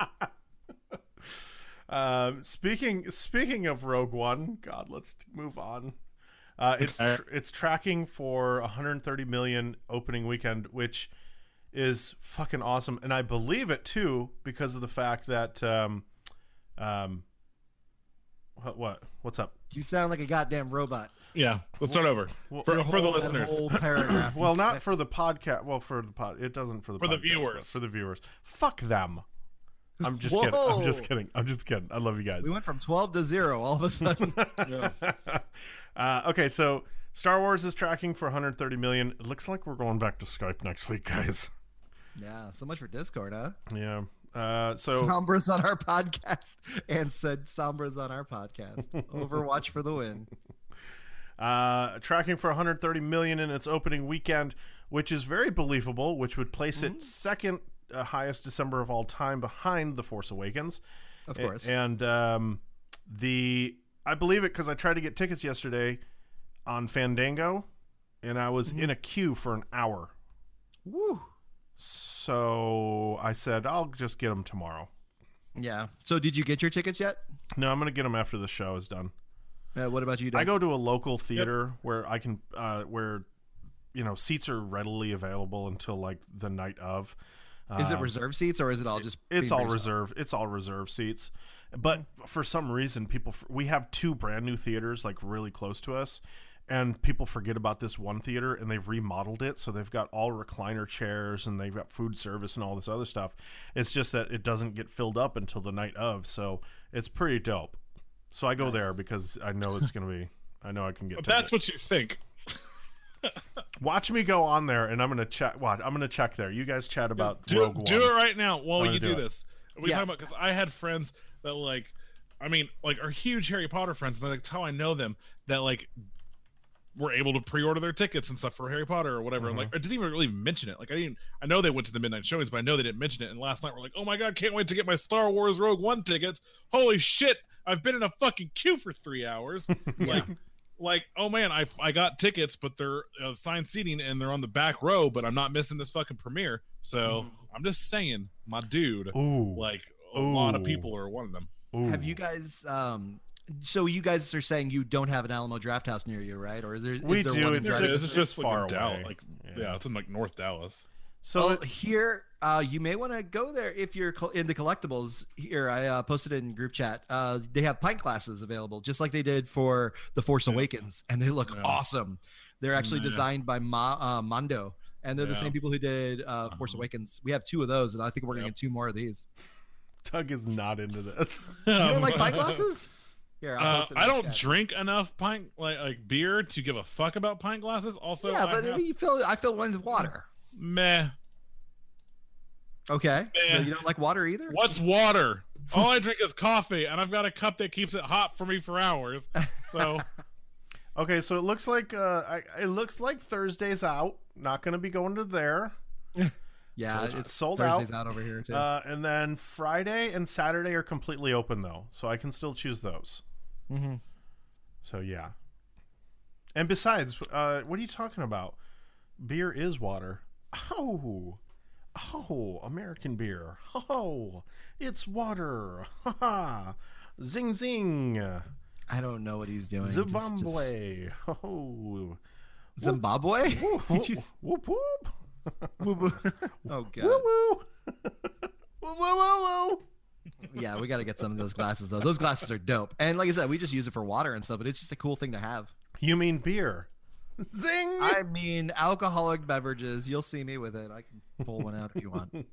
Speaker 4: Um, speaking speaking of Rogue One, God, let's move on. Uh, it's
Speaker 5: Okay.
Speaker 4: tr- it's tracking for one hundred thirty million opening weekend, which is fucking awesome, and I believe it too because of the fact that um, um, what what what's up?
Speaker 6: You sound like a goddamn robot.
Speaker 5: yeah, let's start over
Speaker 4: Well,
Speaker 5: for,
Speaker 4: the
Speaker 5: for the
Speaker 4: whole-
Speaker 6: That
Speaker 5: listeners.
Speaker 6: whole paragraph.
Speaker 4: Well,
Speaker 6: you
Speaker 4: not
Speaker 6: said.
Speaker 4: for the podcast. Well, for the pod, it doesn't for the
Speaker 5: For the
Speaker 4: podcast,
Speaker 5: viewers.
Speaker 4: but for the viewers. Fuck them. I'm just kidding. I'm just
Speaker 6: Whoa.
Speaker 4: kidding. I'm just kidding. I love you guys.
Speaker 6: We went from twelve to zero all of a sudden.
Speaker 5: Yeah.
Speaker 4: uh, okay, so Star Wars is tracking for one hundred thirty million. It looks like we're going back to Skype next week, guys.
Speaker 6: Yeah, so much for Discord, huh?
Speaker 4: Yeah. Uh, so
Speaker 6: Sombras on our podcast and said Sombras on our podcast. Overwatch for the win.
Speaker 4: uh, tracking for one hundred thirty million in its opening weekend, which is very believable, which would place it second uh, highest December of all time behind The Force Awakens.
Speaker 6: Of
Speaker 4: A-
Speaker 6: course.
Speaker 4: And um, the I believe it because I tried to get tickets yesterday on Fandango, and I was in a queue for an hour.
Speaker 6: Woo.
Speaker 4: So I said I'll just get them tomorrow.
Speaker 6: Yeah. So did you get your tickets yet?
Speaker 4: No, I'm gonna get them after the show is done.
Speaker 6: Uh, what about you, Doug?
Speaker 4: I go to a local theater where I can, uh, where you know seats are readily available until like the night of.
Speaker 6: Is it
Speaker 4: Um,
Speaker 6: reserve seats or is it all just?
Speaker 4: It's
Speaker 6: being
Speaker 4: all
Speaker 6: pre-sold?
Speaker 4: reserve. It's all reserve seats. But for some reason, people we have two brand new theaters like really close to us, and people forget about this one theater, and they've remodeled it, so they've got all recliner chairs, and they've got food service and all this other stuff. It's just that it doesn't get filled up until the night of, so it's pretty dope. So I go nice. there because I know it's going to be, I know I can get
Speaker 5: well,
Speaker 4: tickets.
Speaker 5: That's what you think.
Speaker 4: Watch me go on there, and I'm gonna check. Watch, I'm gonna check there. You guys chat about
Speaker 5: do,
Speaker 4: Rogue One.
Speaker 5: Do it right now while you do,
Speaker 4: do
Speaker 5: this. We
Speaker 6: yeah.
Speaker 5: talking about because I had friends that like, I mean, like are huge Harry Potter friends, and that's how I know them. That like were able to pre-order their tickets and stuff for Harry Potter or whatever. Mm-hmm. Like, I didn't even really mention it. Like, I didn't. I know they went to the midnight showings, but I know they didn't mention it. And last night we're like, oh my god, can't wait to get my Star Wars Rogue One tickets. Holy shit, I've been in a fucking queue for three hours. Like. Like, oh man, I, I got tickets, but they're uh, signed seating and they're on the back row, but I'm not missing this fucking premiere. So mm. I'm just saying, my dude,
Speaker 4: Ooh.
Speaker 5: like a
Speaker 4: Ooh.
Speaker 5: lot of people are wanting them.
Speaker 4: Ooh.
Speaker 6: Have you guys? Um, so you guys are saying you don't have an Alamo Drafthouse near you, right? Or is there? Is
Speaker 4: we
Speaker 6: there
Speaker 4: do.
Speaker 6: One
Speaker 4: It's
Speaker 6: in
Speaker 4: just,
Speaker 5: this is just
Speaker 4: far
Speaker 5: like
Speaker 4: away.
Speaker 5: Dallas, like
Speaker 4: yeah.
Speaker 5: yeah, it's in like North Dallas.
Speaker 4: So
Speaker 6: well,
Speaker 4: it,
Speaker 6: here, uh, you may want to go there if you're col- into collectibles. Here, I uh, posted it in group chat. Uh, they have pint glasses available, just like they did for The Force
Speaker 5: yeah.
Speaker 6: Awakens, and they look
Speaker 5: yeah.
Speaker 6: awesome. They're actually
Speaker 5: yeah.
Speaker 6: designed by Ma- uh, Mondo, and they're
Speaker 5: yeah.
Speaker 6: the same people who did uh, Force uh-huh. Awakens. We have two of those, and I think we're gonna
Speaker 5: yep.
Speaker 6: get two more of these.
Speaker 4: Doug is not into this.
Speaker 6: You don't like pint glasses? Here, I'll
Speaker 5: Uh, I don't chat. drink enough pint like like beer to give a fuck about pint glasses. Also,
Speaker 6: yeah,
Speaker 5: I
Speaker 6: but
Speaker 5: have,
Speaker 6: you fill. I fill one with water.
Speaker 5: Meh.
Speaker 6: Okay,
Speaker 5: meh.
Speaker 6: so you don't like water either?
Speaker 5: What's water? All I drink is coffee, and I've got a cup that keeps it hot for me for hours. So,
Speaker 4: okay, so it looks like uh, I, it looks like Thursday's out. Not going to be going to there.
Speaker 6: Yeah,
Speaker 4: so
Speaker 6: it's
Speaker 4: sold
Speaker 6: Thursday's
Speaker 4: out.
Speaker 6: out over here too.
Speaker 4: Uh, and then Friday and Saturday are completely open though, so I can still choose those.
Speaker 6: Mm-hmm.
Speaker 4: So yeah. And besides, uh, what are you talking about? Beer is water. Oh, oh, American beer. Oh, it's water. Ha ha. Zing zing.
Speaker 6: I don't know what he's doing.
Speaker 4: Zimbabwe. Just, just...
Speaker 6: Oh. Zimbabwe?
Speaker 4: Whoop whoop whoop. whoop.
Speaker 6: Woo woo. Oh god.
Speaker 4: Woo woo. Woo woo woo woo.
Speaker 6: Yeah, we got to get some of those glasses though. Those glasses are dope. And like I said, we just use it for water and stuff, but it's just a cool thing to have.
Speaker 4: You mean beer? Zing.
Speaker 6: I mean alcoholic beverages. You'll see me with it. I can pull one out if you want.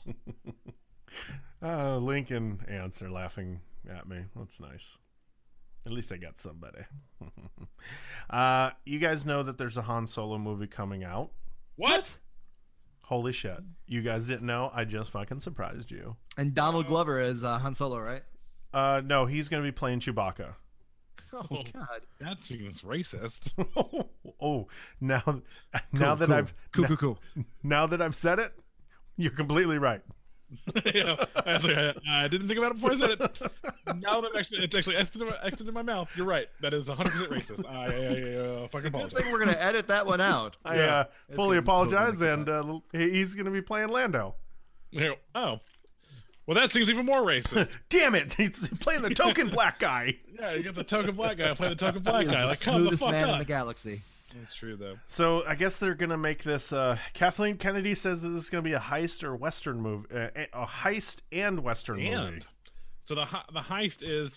Speaker 4: Oh, Lincoln ants are laughing at me. That's nice. At least I got somebody. uh, you guys know that there's a Han Solo movie coming out.
Speaker 5: What?
Speaker 4: Holy shit. You guys didn't know? I just fucking surprised you.
Speaker 6: And Donald Glover is uh, Han Solo, right?
Speaker 4: Uh, no, he's going to be playing Chewbacca.
Speaker 6: Oh,
Speaker 5: Oh,
Speaker 6: God.
Speaker 5: That seems racist.
Speaker 4: Oh, now now that
Speaker 6: cool.
Speaker 4: I've
Speaker 6: Cool,
Speaker 4: now,
Speaker 6: cool, cool.
Speaker 4: now that I've said it, you're completely right.
Speaker 5: Yeah, I, was like, I, I didn't think about it before I said it. Now that actually, it's actually exited, exited my mouth. You're right. That is one hundred percent racist. I, I, uh, fucking
Speaker 6: Good
Speaker 5: apologize.
Speaker 6: thing we're going to edit that one out.
Speaker 4: I
Speaker 5: Yeah.
Speaker 4: uh,
Speaker 6: It's
Speaker 4: fully
Speaker 6: gonna
Speaker 4: apologize,
Speaker 6: totally
Speaker 4: and uh, he- he's going to be playing Lando.
Speaker 5: Yeah. Oh, well, that seems even more racist.
Speaker 4: Damn it! He's playing the token black guy.
Speaker 5: Yeah, you get the token black guy play the token black
Speaker 6: He is
Speaker 5: guy.
Speaker 6: the
Speaker 5: Like, come the
Speaker 6: smoothest
Speaker 5: fuck
Speaker 6: man
Speaker 5: up.
Speaker 6: in the galaxy.
Speaker 5: That's true, though.
Speaker 4: So I guess they're gonna make this. Uh, Kathleen Kennedy says that this is gonna be a heist or western movie, uh, a heist and western movie.
Speaker 5: And so the he- the heist is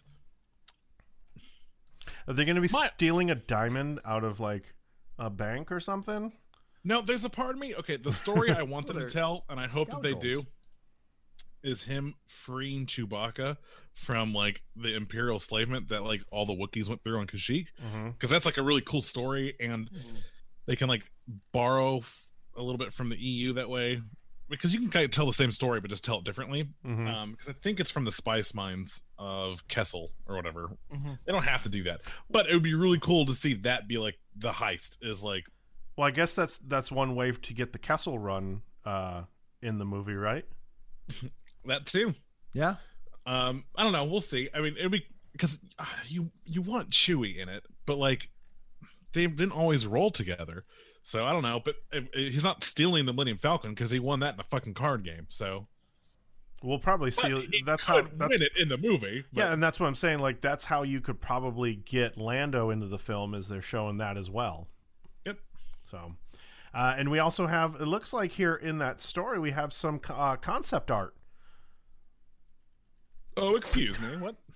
Speaker 4: Are they gonna be
Speaker 5: My-
Speaker 4: stealing a diamond out of like a bank or something?
Speaker 5: no. There's a part of me. Okay, the story I want them to
Speaker 6: They're
Speaker 5: tell, and I hope that they do,
Speaker 6: scoundrels.
Speaker 5: is him freeing Chewbacca from like the Imperial enslavement that like all the Wookiees went through on Kashyyyk,
Speaker 4: Mm-hmm.
Speaker 5: because that's like a really cool story, and they can like borrow f- a little bit from the E U that way, because you can kind of tell the same story but just tell it differently.
Speaker 4: Mhm.
Speaker 5: Um, because I think it's from the spice mines of Kessel or whatever.
Speaker 6: Mhm.
Speaker 5: They don't have to do that, but it would be really cool to see that be like the heist is like.
Speaker 4: Well, I guess that's that's one way to get the Kessel Run uh, in the movie, right?
Speaker 5: That too.
Speaker 6: Yeah.
Speaker 5: Um, I don't know. We'll see. I mean, it'd be because uh, you you want Chewie in it, but like they didn't always roll together. So I don't know. But uh, he's not stealing the Millennium Falcon because he won that in a fucking card game. So
Speaker 4: We'll probably
Speaker 5: But
Speaker 4: see.
Speaker 5: he
Speaker 4: That's how.
Speaker 5: could
Speaker 4: That's,
Speaker 5: win it in the movie. But
Speaker 4: yeah, and that's what I'm saying. Like that's how you could probably get Lando into the film, is they're showing that as well.
Speaker 5: Yep.
Speaker 4: So, uh, and we also have. It looks like here in that story we have some uh, concept art.
Speaker 5: Oh, excuse me. What?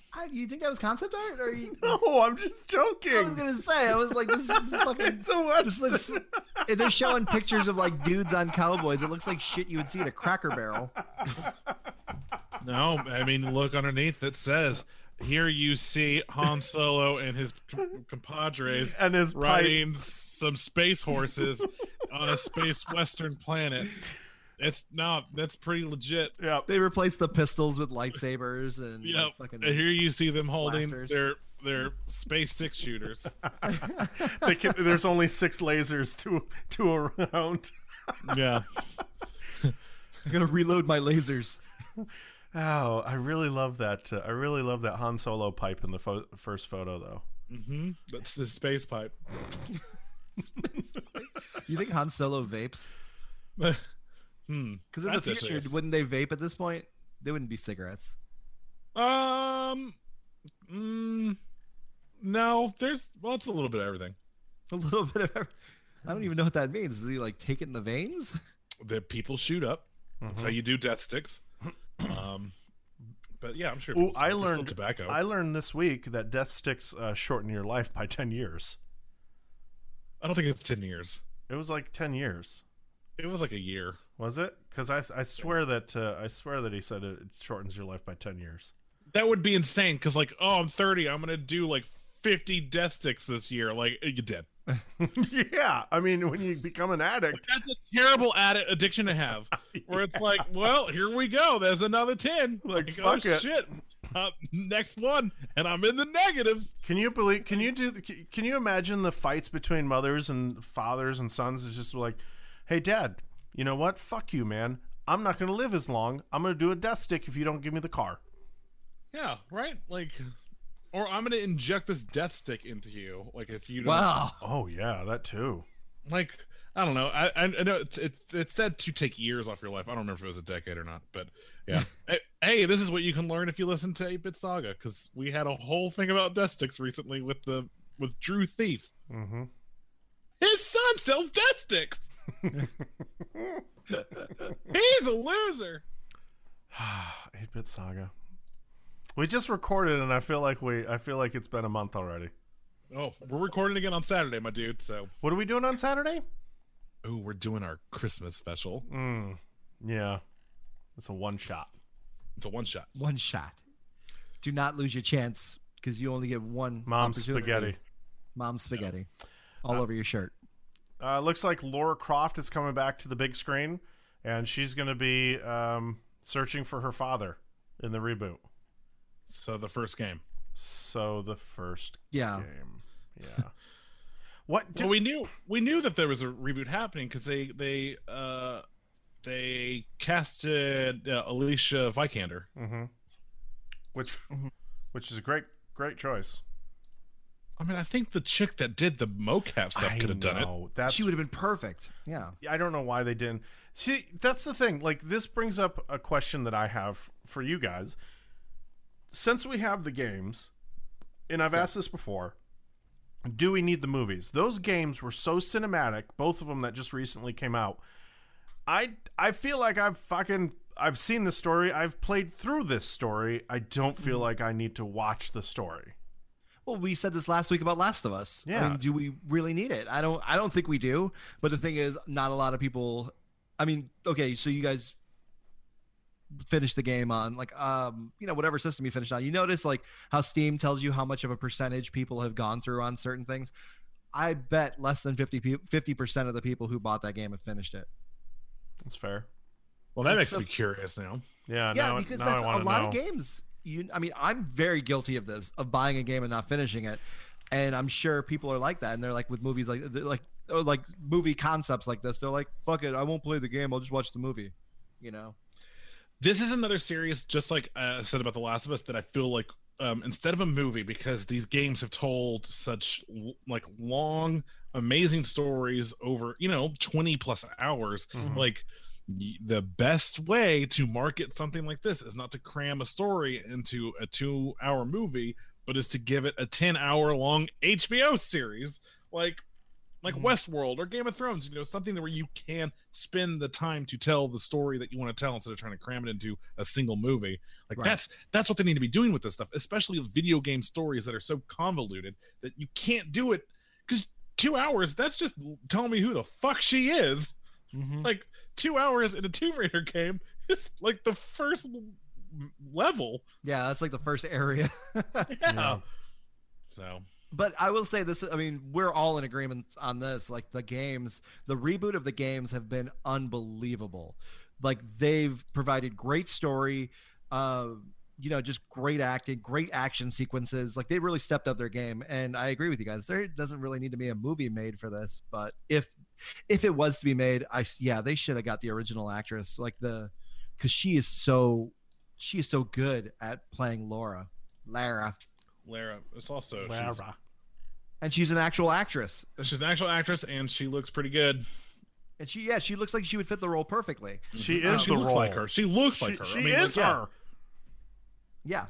Speaker 6: I, you think that was concept art, or you?
Speaker 4: No, I'm just joking.
Speaker 6: I was gonna say, I was like, this is fucking.
Speaker 4: It's a Western.
Speaker 6: This looks, they're showing pictures of like dudes on cowboys. It looks like shit you would see at a Cracker Barrel.
Speaker 5: No, I mean, look underneath. It says, here you see Han Solo and his com- compadres
Speaker 4: and his
Speaker 5: riding pipe. some space horses on a space western planet. It's no, that's pretty legit.
Speaker 4: Yeah,
Speaker 6: they replaced the pistols with lightsabers and
Speaker 5: yeah.
Speaker 6: Like fucking
Speaker 5: and here you see them holding
Speaker 6: blasters.
Speaker 5: their their space six shooters.
Speaker 4: they can, there's only six lasers to to a round.
Speaker 5: Yeah,
Speaker 6: I'm gonna reload my lasers.
Speaker 4: Oh, I really love that. Uh, I really love that Han Solo pipe in the fo- first photo, though.
Speaker 5: Mm-hmm. That's the space pipe.
Speaker 6: You think Han Solo vapes?
Speaker 5: Hmm.
Speaker 6: Because in
Speaker 5: That's
Speaker 6: the future,
Speaker 5: interesting.
Speaker 6: wouldn't they vape at this point? They wouldn't be cigarettes.
Speaker 5: Um. Mm, no, there's well, it's a little bit of everything.
Speaker 6: A little bit of. Every- I don't even know what that means. Is he like take it in the veins?
Speaker 5: The people shoot up. That's
Speaker 4: Mm-hmm.
Speaker 5: how you do death sticks. Um, but yeah, I'm sure.
Speaker 4: Ooh,
Speaker 5: people
Speaker 4: I
Speaker 5: smoke. There's still
Speaker 4: learned.
Speaker 5: tobacco.
Speaker 4: I learned this week that death sticks uh, shorten your life by ten years.
Speaker 5: I don't think it's ten years.
Speaker 4: It was like ten years.
Speaker 5: It was like a year.
Speaker 4: Was it? Because I I swear that uh, I swear that he said it, it shortens your life by ten years.
Speaker 5: That would be insane. Because like, oh, I'm thirty. I'm gonna do like fifty death sticks this year. Like, you're dead.
Speaker 4: Yeah, I mean, when you become an addict,
Speaker 5: That's a terrible addict addiction to have. Where it's like, well, here we go. There's another ten.
Speaker 4: Like,
Speaker 5: oh
Speaker 4: fuck it.
Speaker 5: shit. Uh, next one, and I'm in the negatives.
Speaker 4: can you believe? Can you do? Can you imagine the fights between mothers and fathers and sons? It's just like, hey, Dad, you know what? Fuck you, man. I'm not going to live as long. I'm going to do a death stick if you don't give me the car.
Speaker 5: Yeah, right. Like, or I'm gonna inject this death stick into you. Like, if you don't,
Speaker 6: Wow.
Speaker 4: Oh yeah, that too.
Speaker 5: like, I don't know. I I know it's it's it said to take years off your life. I don't remember if it was a decade or not, but yeah. hey, hey, this is what you can learn if you listen to eight bit Saga, because we had a whole thing about death sticks recently with the with Drew Thief.
Speaker 4: Mm-hmm.
Speaker 5: His son sells death sticks. He's a loser.
Speaker 4: eight bit Saga. We just recorded, and I feel like we. I feel like it's been a month already.
Speaker 5: Oh, we're recording again on Saturday, my dude. So,
Speaker 4: What are we doing on Saturday?
Speaker 5: oh, we're doing our Christmas special.
Speaker 4: Mm, yeah, it's a one shot.
Speaker 5: It's a one shot.
Speaker 6: One shot. Do not lose your chance because you only get one.
Speaker 4: Mom's
Speaker 6: opportunity.
Speaker 4: spaghetti.
Speaker 6: Mom's spaghetti. All over your shirt.
Speaker 4: Uh, looks like Laura Croft is coming back to the big screen, and she's going to be um, searching for her father in the reboot.
Speaker 5: So the first game.
Speaker 4: So the first
Speaker 6: Yeah.
Speaker 4: game, yeah. What? Do,
Speaker 5: Well, we knew we knew that there was a reboot happening because they they uh they casted uh, Alicia Vikander.
Speaker 4: mm-hmm. Which, which is a great, great choice.
Speaker 5: I mean, I think the chick that did the mocap stuff
Speaker 4: I
Speaker 5: could have done it.
Speaker 4: know. That's
Speaker 6: She would have been perfect. Yeah.
Speaker 4: I don't know why they didn't. See, that's the thing. Like, this brings up a question that I have for you guys. Since we have the games, and I've asked this before, do we need the movies? Those games were so cinematic, both of them that just recently came out. I I feel like I've fucking I've seen the story. I've played through this story. I don't feel like I need to watch the story.
Speaker 6: Well, we said this last week about Last of Us.
Speaker 4: Yeah.
Speaker 6: I mean, do we really need it? I don't. I don't think we do. But the thing is, not a lot of people. I mean, okay, so you guys finished the game on like um you know whatever system you finished on. You notice like how Steam tells you how much of a percentage people have gone through on certain things. I bet less than fifty percent of the people who bought that game have finished it.
Speaker 4: That's fair.
Speaker 5: Well, that makes me curious now.
Speaker 4: Yeah,
Speaker 6: Yeah,
Speaker 4: now,
Speaker 6: because
Speaker 4: now
Speaker 6: that's
Speaker 4: I
Speaker 6: a
Speaker 4: wanna
Speaker 6: lot
Speaker 4: know.
Speaker 6: of games. You, I mean, I'm very guilty of this, of buying a game and not finishing it, and I'm sure people are like that. And they're like with movies, like they're like or like movie concepts like this. They're like, "Fuck it, I won't play the game. I'll just watch the movie." You know.
Speaker 5: This is another series, just like I said about The Last of Us, that I feel like um, instead of a movie, because these games have told such l- like long, amazing stories over, you know, twenty plus hours.
Speaker 4: Mhm.
Speaker 5: Like y- the best way to market something like this is not to cram a story into a two hour movie, but is to give it a ten hour long H B O series. Like, like
Speaker 4: Mhm.
Speaker 5: Westworld or Game of Thrones. You know, something where you can spend the time to tell the story that you want to tell instead of trying to cram it into a single movie. Like
Speaker 6: Right.
Speaker 5: that's that's what they need to be doing with this stuff, especially video game stories that are so convoluted that you can't do it because two hours. That's just telling me who the fuck she is.
Speaker 6: Mhm.
Speaker 5: Like two hours in a Tomb Raider game is like the first l- level.
Speaker 6: Yeah, that's like the first area.
Speaker 5: Yeah.
Speaker 4: Yeah.
Speaker 5: So
Speaker 6: But I will say this, I mean, we're all in agreement on this. Like the games, the reboot of the games have been unbelievable. Like they've provided great story, uh, you know, just great acting, great action sequences. Like they really stepped up their game. And I agree with you guys. There doesn't really need to be a movie made for this, but if if it was to be made, I yeah, they should have got the original actress, like the because she is so she is so good at playing Laura, Lara,
Speaker 5: Lara, it's also she's,
Speaker 4: Lara.
Speaker 6: and she's an actual actress.
Speaker 5: she's an actual actress and she looks pretty good.
Speaker 6: And she, yeah, she looks like she would fit the role perfectly.
Speaker 4: She
Speaker 5: Uh,
Speaker 4: is
Speaker 5: she
Speaker 4: the
Speaker 5: looks
Speaker 4: role.
Speaker 5: like her. She looks
Speaker 4: She,
Speaker 5: like her.
Speaker 4: she
Speaker 5: I mean, like,
Speaker 4: is
Speaker 5: yeah.
Speaker 4: her.
Speaker 6: Yeah.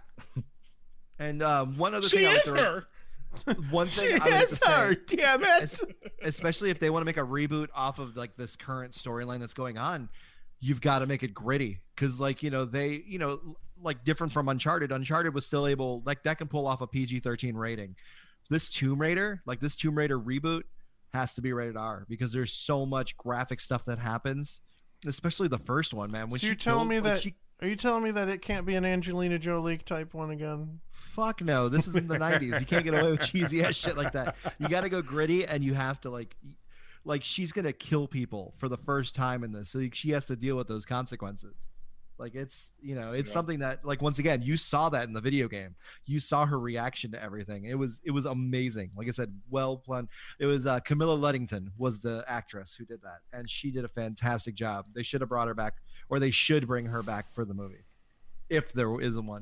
Speaker 6: And um, one other
Speaker 5: She
Speaker 6: thing I would
Speaker 5: is
Speaker 6: throw,
Speaker 5: her.
Speaker 6: one
Speaker 4: She
Speaker 6: thing I would have to
Speaker 4: is her.
Speaker 6: say,
Speaker 4: Damn it.
Speaker 6: es- especially if they want to make a reboot off of like this current storyline that's going on, you've got to make it gritty because, like, you know, they, you know, like different from Uncharted. Uncharted was still able, like, that can pull off a P G thirteen rating. This Tomb Raider, like this Tomb Raider reboot, has to be rated R because there's so much graphic stuff that happens, especially the first one, man. When
Speaker 4: So
Speaker 6: she
Speaker 4: you're telling
Speaker 6: kills-
Speaker 4: me
Speaker 6: like,
Speaker 4: that
Speaker 6: she,
Speaker 4: are you telling me that it can't be an Angelina Jolie type one again?
Speaker 6: fuck no, this is in the nineties. You can't get away with cheesy ass shit like that. You got to go gritty, and you have to like, like she's gonna kill people for the first time in this, so she has to deal with those consequences. Like it's, you know, it's
Speaker 5: Yeah.
Speaker 6: something that, like, once again, you saw that in the video game. You saw her reaction to everything. It was, it was amazing. Like I said, well planned. It was uh, Camilla Luddington was the actress who did that, and she did a fantastic job. They should have brought her back, or they should bring her back for the movie, if there isn't one.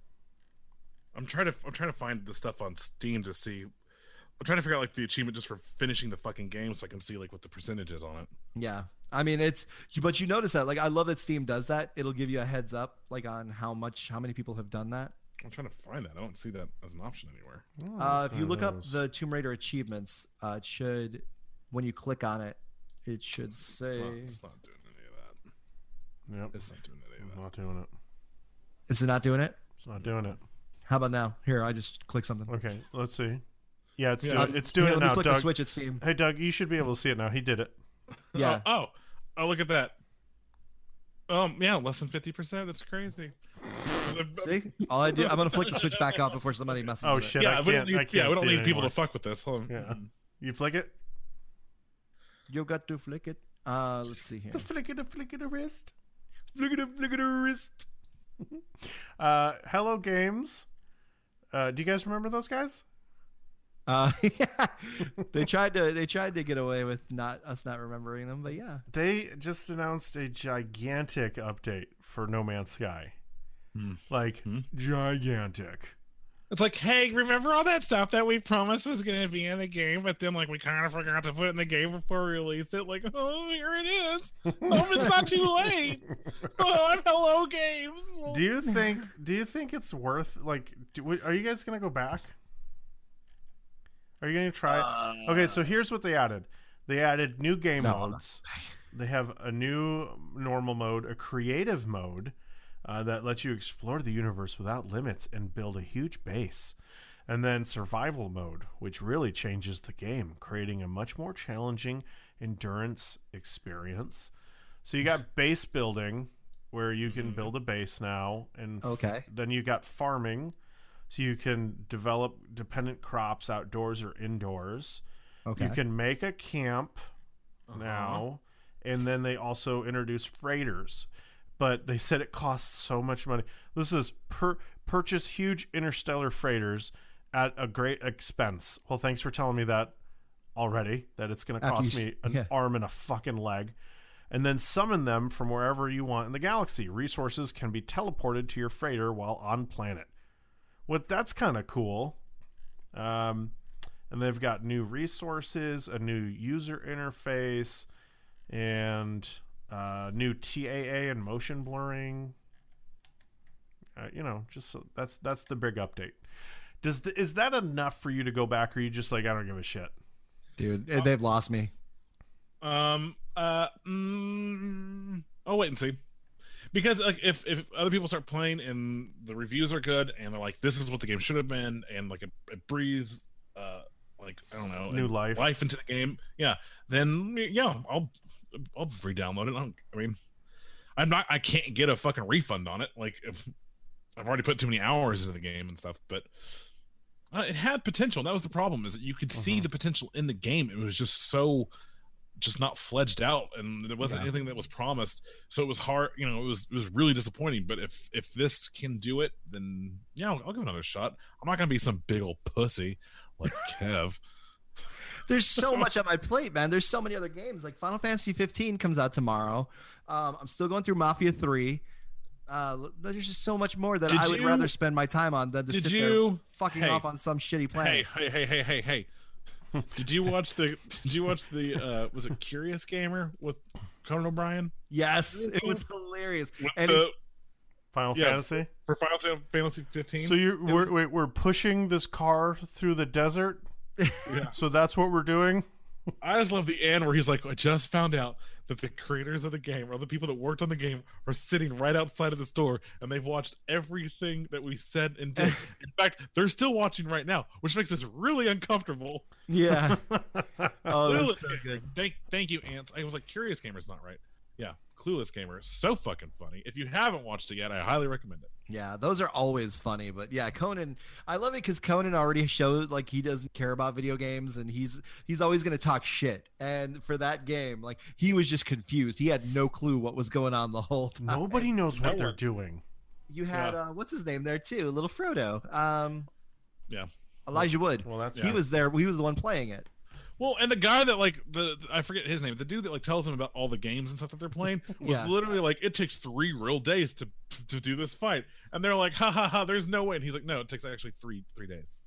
Speaker 5: I'm trying to I'm trying to find the stuff on Steam to see. I'm trying to figure out like the achievement just for finishing the fucking game so I can see like what the percentage is on it.
Speaker 6: Yeah. I mean, it's, but you notice that, like, I love that Steam does that. It'll give you a heads up, like, on how much, how many people have done that.
Speaker 5: I'm trying to find that. I don't see that as an option anywhere.
Speaker 6: Uh, if you look up the Tomb Raider achievements, uh, it should, when you click on it, it should
Speaker 5: It's
Speaker 6: say,
Speaker 5: not, it's not doing any of that.
Speaker 4: Yep.
Speaker 5: It's not doing any of that.
Speaker 4: Not doing it.
Speaker 6: is it not doing it?
Speaker 4: It's not doing it.
Speaker 6: How about now? Here, I just click something.
Speaker 4: Okay, let's see. Yeah, it's
Speaker 5: Yeah.
Speaker 4: doing it's doing
Speaker 6: Here,
Speaker 4: it
Speaker 6: let me
Speaker 4: now,
Speaker 6: flick the
Speaker 4: Doug.
Speaker 6: switch at Steam.
Speaker 4: Hey, Doug, you should be able to see it now. He did it.
Speaker 6: Yeah.
Speaker 5: Oh, oh, oh, look at that. Um, yeah, less than fifty percent. That's crazy.
Speaker 6: See? All I do, I'm going to flick the switch back up before somebody messes
Speaker 4: Oh
Speaker 6: with it.
Speaker 4: shit!
Speaker 5: Yeah,
Speaker 4: I
Speaker 5: we don't
Speaker 4: can't.
Speaker 5: need,
Speaker 4: I can't
Speaker 5: yeah, we don't
Speaker 4: see it
Speaker 5: need people
Speaker 4: anymore.
Speaker 5: to fuck with this. Hold on.
Speaker 4: Yeah. You flick it.
Speaker 6: You got to flick it. Uh, let's see here.
Speaker 4: The flick it, the flick it, the wrist.
Speaker 6: Flick it, flick it, wrist.
Speaker 4: Uh, Hello Games. Uh, do you guys remember those guys?
Speaker 6: Uh, yeah. they tried to they tried to get away with not us not remembering them, but yeah.
Speaker 4: They just announced a gigantic update for No Man's Sky.
Speaker 5: Hmm.
Speaker 4: Like
Speaker 5: Hmm.
Speaker 4: gigantic.
Speaker 5: It's like, hey, remember all that stuff that we promised was going to be in the game, but then like we kind of forgot to put it in the game before we released it. Like, oh, here it is. Oh, it's not too late. Oh, I'm Hello Games.
Speaker 4: Do you think? Do you think it's worth like? Do, are you guys gonna go back? Are you gonna try? it? Okay, so here's what they added. They added new game
Speaker 6: No, I'm not.
Speaker 4: modes. They have a new normal mode, a creative mode uh, that lets you explore the universe without limits and build a huge base. And then survival mode, which really changes the game, creating a much more challenging endurance experience. So you got base building, where you can build a base now, and
Speaker 6: Okay.
Speaker 4: then you got farming, so you can develop dependent crops outdoors or indoors.
Speaker 6: Okay.
Speaker 4: You can make a camp
Speaker 5: Uh-huh.
Speaker 4: now, and then they also introduced freighters, but they said it costs so much money. This is per purchase huge interstellar freighters at a great expense. Well, thanks for telling me that already, that it's going to
Speaker 6: After you
Speaker 4: cost
Speaker 6: s-
Speaker 4: me an
Speaker 6: yeah.
Speaker 4: arm and a fucking leg. And then summon them from wherever you want in the galaxy. Resources can be teleported to your freighter while on planet. What that's kind of cool. Um, and they've got new resources, a new user interface, and uh, new T A A and motion blurring. Uh, you know, just so, that's that's the big update. Does the, is that enough for you to go back, or are you just like, I don't give a shit?
Speaker 6: Dude, they've lost me.
Speaker 5: Um. Uh. Mm, I'll wait and see. Because like if, if other people start playing and the reviews are good and they're like, this is what the game should have been, and like it, it breathes uh like I don't know
Speaker 4: new life
Speaker 5: life into the game, yeah, then yeah, I'll I'll re-download it. I, don't, I mean, I'm not I can't get a fucking refund on it. Like if I've already put too many hours into the game and stuff, but uh, it had potential. That was the problem, is that you could see
Speaker 4: Mhm.
Speaker 5: the potential in the game. It was just so just not fledged out, and there wasn't
Speaker 6: Yeah.
Speaker 5: anything that was promised, so it was hard, you know, it was it was really disappointing. But if if this can do it, then yeah, I'll, I'll give it another shot. I'm not gonna be some big old pussy like Kev.
Speaker 6: There's so much on my plate, man. There's so many other games. Like Final Fantasy fifteen comes out tomorrow. Um, I'm still going through Mafia three. Uh, there's just so much more that
Speaker 5: Did
Speaker 6: I would
Speaker 5: you-
Speaker 6: rather spend my time on than to
Speaker 5: did
Speaker 6: sit
Speaker 5: you-
Speaker 6: there fucking
Speaker 5: hey,
Speaker 6: off on some shitty
Speaker 5: hey
Speaker 6: planet.
Speaker 5: hey hey hey hey hey did you watch the did you watch the uh was it Curious Gamer with Conan O'Brien
Speaker 6: Yes, it was hilarious.
Speaker 5: with
Speaker 6: And
Speaker 5: the,
Speaker 6: it-
Speaker 4: Final
Speaker 5: yeah.
Speaker 4: Fantasy.
Speaker 5: for Final Fantasy fifteen?
Speaker 4: So you're we're,
Speaker 6: was-
Speaker 4: wait, we're pushing this car through the desert.
Speaker 5: Yeah.
Speaker 4: So that's what we're doing.
Speaker 5: I just love the end where he's like, I just found out that the creators of the game, or the people that worked on the game, are sitting right outside of the store, and they've watched everything that we said and did. In fact, they're still watching right now, which makes us really uncomfortable.
Speaker 6: yeah. Oh, it was
Speaker 5: Clueless
Speaker 6: so
Speaker 5: Gamer.
Speaker 6: good.
Speaker 5: Thank, thank you, Ants. I was like, Curious Gamer's not right. Yeah, Clueless Gamer is so fucking funny. If you haven't watched it yet, I highly recommend it.
Speaker 6: Yeah, those are always funny. But yeah, Conan, I love it because Conan already shows like he doesn't care about video games, and he's he's always gonna talk shit. And for that game, like he was just confused. He had no clue what was going on the whole time.
Speaker 4: Nobody knows what
Speaker 5: No
Speaker 4: they're
Speaker 5: one.
Speaker 4: doing.
Speaker 6: You had
Speaker 5: Yeah.
Speaker 6: uh, what's his name there too, little Frodo. Um,
Speaker 5: Yeah.
Speaker 6: Elijah Wood.
Speaker 4: Well, that's
Speaker 6: He
Speaker 5: Yeah.
Speaker 6: was there. He was the one playing it.
Speaker 5: Well, and the guy that like the I forget his name, the dude that like tells them about all the games and stuff that they're playing was
Speaker 6: Yeah.
Speaker 5: literally like, it takes three real days to to do this fight, and they're like, ha ha ha, there's no way, and he's like, no, it takes actually three three days.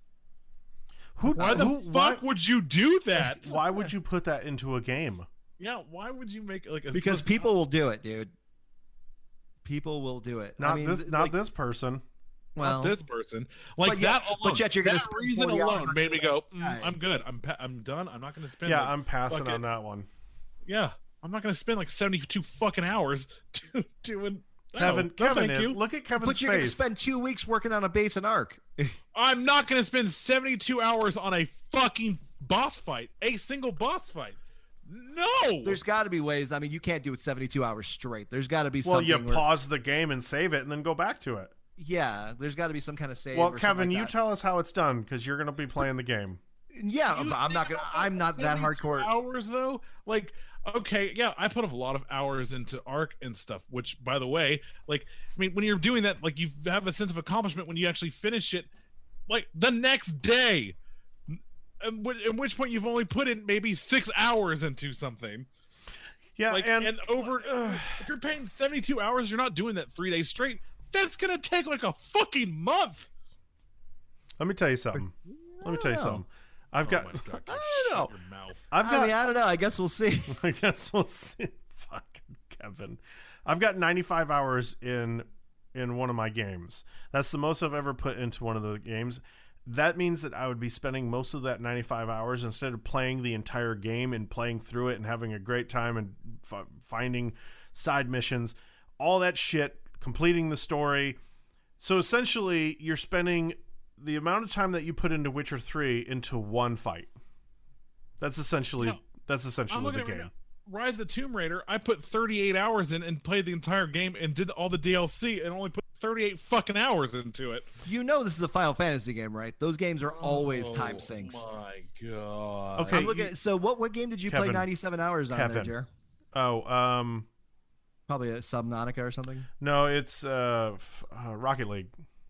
Speaker 4: Who?
Speaker 5: Why the
Speaker 4: who,
Speaker 5: fuck
Speaker 4: why,
Speaker 5: would you do that?
Speaker 4: why would you put that into a game?
Speaker 5: Yeah, why would you make like a
Speaker 6: Because
Speaker 5: listen,
Speaker 6: people will do it, dude. People will do it.
Speaker 4: Not
Speaker 6: I mean,
Speaker 4: this.
Speaker 6: th-
Speaker 4: Not
Speaker 6: like,
Speaker 4: this person.
Speaker 6: Well,
Speaker 5: not this person like
Speaker 6: but yet-
Speaker 5: that alone,
Speaker 6: but yet you're gonna
Speaker 5: that
Speaker 6: spend
Speaker 5: reason
Speaker 6: forty hours
Speaker 5: alone
Speaker 6: on
Speaker 5: made me go, mm,
Speaker 6: guy.
Speaker 5: I'm good, I'm pa- I'm done, I'm not going to spend
Speaker 4: Yeah,
Speaker 5: like,
Speaker 4: I'm passing
Speaker 5: fucking-
Speaker 4: on that one.
Speaker 5: yeah, I'm not going to spend like seventy-two fucking hours to, doing
Speaker 4: Kevin,
Speaker 5: no, no,
Speaker 4: Kevin
Speaker 5: thank
Speaker 4: is.
Speaker 5: you.
Speaker 4: Look at Kevin's
Speaker 6: but you're gonna
Speaker 4: face.
Speaker 6: spend two weeks working on a base and arc.
Speaker 5: I'm not going to spend seventy-two hours on a fucking boss fight, a single boss fight. No,
Speaker 6: There's got to be ways. I mean, you can't do it seventy-two hours straight. There's got to be
Speaker 4: well,
Speaker 6: something.
Speaker 4: you
Speaker 6: where-
Speaker 4: pause the game and save it, and then go back to it.
Speaker 6: yeah, there's got to be some kind of save.
Speaker 4: Well,
Speaker 6: or something
Speaker 4: Kevin,
Speaker 6: like
Speaker 4: you
Speaker 6: that.
Speaker 4: tell us how it's done because you're going to be playing the game.
Speaker 6: Yeah,
Speaker 5: You
Speaker 6: but I'm not
Speaker 5: think
Speaker 6: gonna.
Speaker 5: about
Speaker 6: I'm not that
Speaker 5: seventy-two
Speaker 6: hardcore.
Speaker 5: Hours though, like okay, yeah, I put a lot of hours into Arc and stuff. Which, by the way, like I mean, when you're doing that, like you have a sense of accomplishment when you actually finish it, like the next day. And wh- at which point you've only put in maybe six hours into something.
Speaker 4: Yeah,
Speaker 5: Like
Speaker 4: and,
Speaker 5: and, over, if you're paying seventy-two hours, you're not doing that three days straight. That's gonna take like a fucking month.
Speaker 4: let me tell you something. Let me tell you
Speaker 6: know.
Speaker 4: something. I've
Speaker 5: Oh
Speaker 4: got.
Speaker 5: my God,
Speaker 4: I
Speaker 5: shut
Speaker 4: don't know.
Speaker 5: your mouth.
Speaker 4: I've
Speaker 6: I
Speaker 4: got.
Speaker 6: mean, I don't know. I guess we'll see.
Speaker 4: I guess we'll see. Fucking Kevin. I've got ninety-five hours in in one of my games. That's the most I've ever put into one of the games. That means that I would be spending most of that ninety-five hours instead of playing the entire game and playing through it and having a great time and f- finding side missions, all that shit, completing the story. So essentially, you're spending the amount of time that you put into Witcher three into one fight. That's essentially
Speaker 5: No,
Speaker 4: that's
Speaker 5: I'm
Speaker 4: essentially
Speaker 5: looking
Speaker 4: the
Speaker 5: at it right
Speaker 4: game.
Speaker 5: now. Rise of the Tomb Raider, I put thirty-eight hours in and played the entire game and did all the D L C and only put thirty-eight fucking hours into it.
Speaker 6: You know, this is a Final Fantasy game, right? Those games are always time
Speaker 5: Oh
Speaker 6: sinks.
Speaker 5: my god.
Speaker 4: Okay,
Speaker 6: I'm looking
Speaker 4: you-
Speaker 6: at. So, what what game did you play
Speaker 4: Kevin.
Speaker 6: ninety-seven hours on there,
Speaker 4: Kevin.
Speaker 6: Jer?
Speaker 4: Oh, um,
Speaker 6: Probably a Subnautica or something.
Speaker 4: no, it's uh, f- uh Rocket League.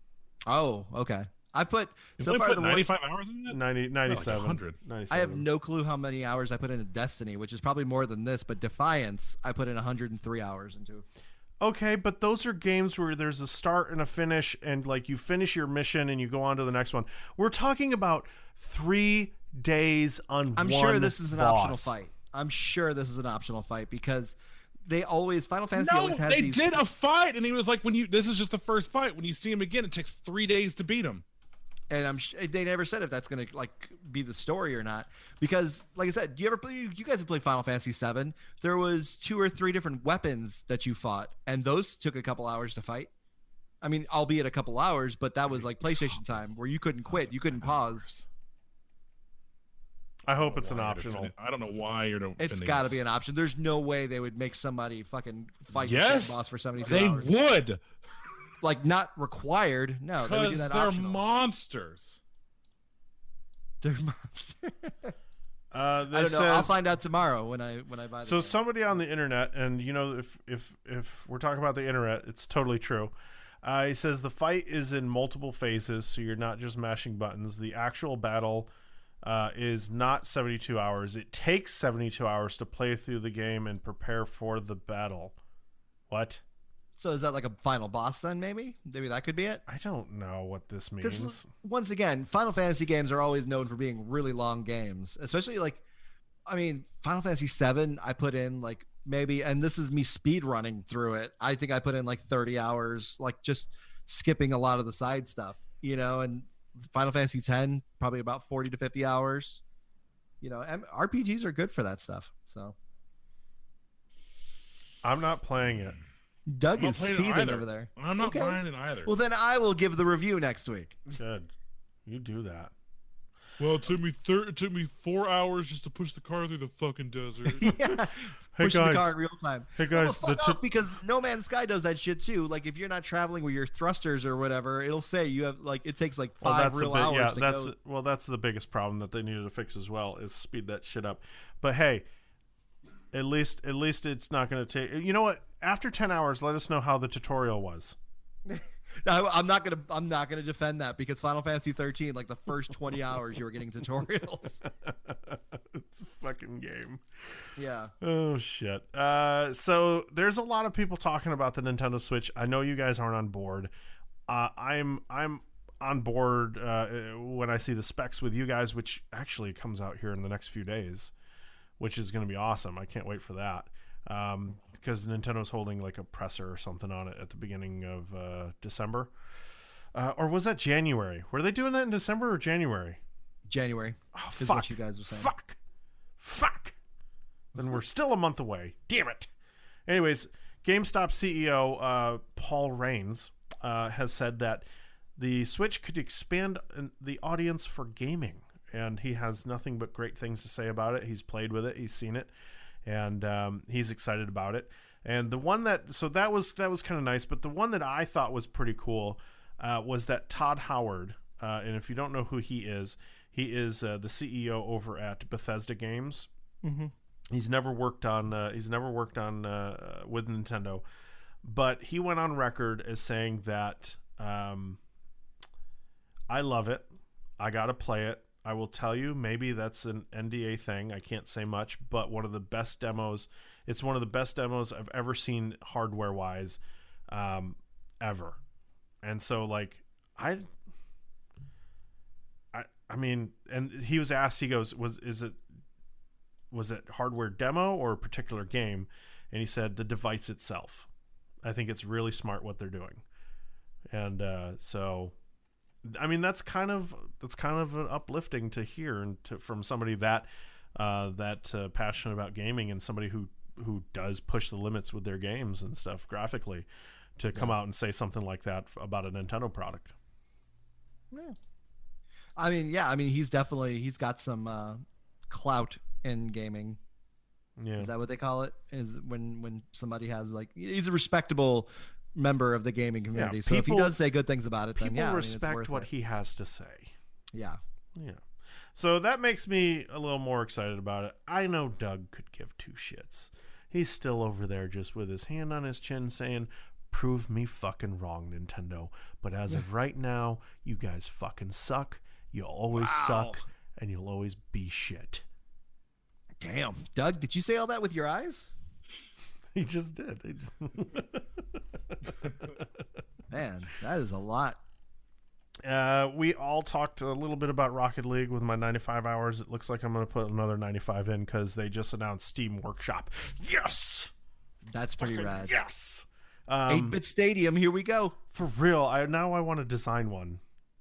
Speaker 6: Oh, okay. I put
Speaker 5: You
Speaker 6: so
Speaker 5: only
Speaker 6: far
Speaker 5: put
Speaker 6: the one,
Speaker 5: ninety-five hours in it?
Speaker 4: ninety, ninety-seven.
Speaker 5: one hundred.
Speaker 4: ninety-seven.
Speaker 6: I have no clue how many hours I put into Destiny, which is probably more than this. But Defiance, I put in one hundred three hours into.
Speaker 4: Okay, but those are games where there's a start and a finish, and like you finish your mission and you go on to the next one. We're talking about three days on
Speaker 6: I'm
Speaker 4: one
Speaker 6: sure this is an
Speaker 4: boss.
Speaker 6: optional fight. I'm sure this is an optional fight because they always Final Fantasy
Speaker 5: No,
Speaker 6: always has
Speaker 5: they
Speaker 6: these.
Speaker 5: did a fight, and he was like, "When you this is just the first fight. When you see him again, it takes three days to beat him."
Speaker 6: And I'm sh- they never said if that's gonna like be the story or not, because like I said, do you ever play? You guys have played Final Fantasy seven. There was two or three different weapons that you fought, and those took a couple hours to fight. I mean, albeit a couple hours, but that was like PlayStation time where you couldn't quit, you couldn't pause.
Speaker 4: I hope it's an
Speaker 5: Why you're
Speaker 4: optional.
Speaker 5: defending- I don't know why you're defending
Speaker 6: It's got to
Speaker 5: this.
Speaker 6: be an option. There's no way they would make somebody fucking fight
Speaker 5: Yes,
Speaker 6: the boss for seventy-two
Speaker 5: They
Speaker 6: hours.
Speaker 5: would,
Speaker 6: Like not required. No, they would do
Speaker 5: because
Speaker 6: that
Speaker 5: they're
Speaker 6: optional.
Speaker 5: monsters.
Speaker 6: They're monsters.
Speaker 4: Uh,
Speaker 6: I
Speaker 4: this
Speaker 6: don't know. I'll
Speaker 4: says-
Speaker 6: find out tomorrow when I when I buy the
Speaker 4: So
Speaker 6: game.
Speaker 4: somebody on the internet, and you know, if if if we're talking about the internet, it's totally true. Uh, he says the fight is in multiple phases, so you're not just mashing buttons. The actual battle uh, is not seventy-two hours. It takes seventy-two hours to play through the game and prepare for the battle. What?
Speaker 6: So is that like a final boss then? Maybe maybe that could be it.
Speaker 4: I don't know what this
Speaker 6: Because
Speaker 4: means.
Speaker 6: once again, Final Fantasy games are always known for being really long games, especially like, I mean, Final Fantasy seven. I put in like maybe, and this is me speed running through it. I think I put in like thirty hours, like just skipping a lot of the side stuff, you know. And Final Fantasy ten, probably about forty to fifty hours. You know, and R P Gs are good for that stuff. So
Speaker 4: I'm not playing it.
Speaker 6: Doug
Speaker 5: I'm not
Speaker 6: is
Speaker 5: playing it
Speaker 6: seething
Speaker 5: either.
Speaker 6: over there.
Speaker 5: I'm not
Speaker 6: Okay.
Speaker 5: buying it either.
Speaker 6: Well, then I will give the review next week.
Speaker 4: Good. You do that.
Speaker 5: Well, it took me thir- it took me four hours just to push the car through the fucking desert.
Speaker 6: Yeah,
Speaker 4: Hey,
Speaker 6: pushing the
Speaker 4: guys.
Speaker 6: car in real time.
Speaker 4: Hey
Speaker 6: Well,
Speaker 4: guys,
Speaker 6: fuck
Speaker 4: the
Speaker 6: off,
Speaker 4: t-
Speaker 6: because No Man's Sky does that shit too. Like if you're not traveling with your thrusters or whatever, it'll say you have like it takes like
Speaker 4: well,
Speaker 6: five
Speaker 4: that's
Speaker 6: real
Speaker 4: a bit,
Speaker 6: hours
Speaker 4: yeah,
Speaker 6: to
Speaker 4: that's
Speaker 6: go.
Speaker 4: well, that's the biggest problem that they needed to fix as well is speed that shit up. But hey, at least at least it's not going to take. You know what? After ten hours, let us know how the tutorial was.
Speaker 6: I, I'm not gonna I'm not gonna defend that because Final Fantasy thirteen, like the first twenty hours, you were getting tutorials.
Speaker 4: It's a fucking game.
Speaker 6: Yeah.
Speaker 4: Oh shit. Uh, so there's a lot of people talking about the Nintendo Switch. I know you guys aren't on board. Uh, I'm I'm on board uh, when I see the specs with you guys, which actually comes out here in the next few days, which is going to be awesome. I can't wait for that. Um, because Nintendo's holding like a presser or something on it at the beginning of uh, December. Uh, or was that January? Were they doing that in December or January?
Speaker 6: January
Speaker 4: Oh,
Speaker 6: is
Speaker 4: fuck.
Speaker 6: what you guys were saying.
Speaker 4: Fuck. Fuck. Then we're still a month away. Damn it. Anyways, GameStop C E O uh, Paul Raines uh, has said that the Switch could expand the audience for gaming. And he has nothing but great things to say about it. He's played with it. He's seen it. And um, he's excited about it. And the one that so that was that was kind of nice. But the one that I thought was pretty cool uh, was that Todd Howard. Uh, and if you don't know who he is, he is uh, the C E O over at Bethesda Games.
Speaker 6: Mm-hmm.
Speaker 4: He's never worked on uh, he's never worked on uh, with Nintendo, but he went on record as saying that um, I love it. I gotta play it. I will tell you, maybe that's an N D A thing. I can't say much, but one of the best demos. It's one of the best demos I've ever seen hardware wise, um, ever. And so, like, I, I, I mean, and he was asked. He goes, "Was is it, was it hardware demo or a particular game?" And he said, "The device itself." I think it's really smart what they're doing, and uh, so. I mean, that's kind of that's kind of an uplifting to hear and to, from somebody that uh, that uh, passionate about gaming and somebody who who does push the limits with their games and stuff graphically, to come
Speaker 6: Yeah.
Speaker 4: out and say something like that about a Nintendo product.
Speaker 6: Yeah. I mean, yeah. I mean, he's definitely he's got some uh, clout in gaming.
Speaker 4: Yeah,
Speaker 6: Is that what they call it? Is when when somebody has like he's a respectable member of the gaming community. so if he
Speaker 4: people-
Speaker 6: does say good things about it, then
Speaker 4: people
Speaker 6: yeah, I mean, it's
Speaker 4: respect
Speaker 6: worth
Speaker 4: what
Speaker 6: it.
Speaker 4: he has to say.
Speaker 6: Yeah.
Speaker 4: Yeah. So that makes me a little more excited about it. I know Doug could give two shits. He's still over there just with his hand on his chin saying, "Prove me fucking wrong, Nintendo." But as of right now, you guys fucking suck. You'll always
Speaker 6: Wow.
Speaker 4: suck, and you'll always be shit.
Speaker 6: Damn, Doug, did you say all that with your eyes?
Speaker 4: He just did. He just
Speaker 6: Man, that is a lot.
Speaker 4: Uh, we all talked a little bit about Rocket League with my ninety-five hours. It looks like I'm going to put another ninety-five in because they just announced Steam Workshop. Yes!
Speaker 6: That's pretty
Speaker 4: Fucking
Speaker 6: rad.
Speaker 4: Yes! Um,
Speaker 6: eight-bit Stadium, here we go.
Speaker 4: For real, I now I want to design one.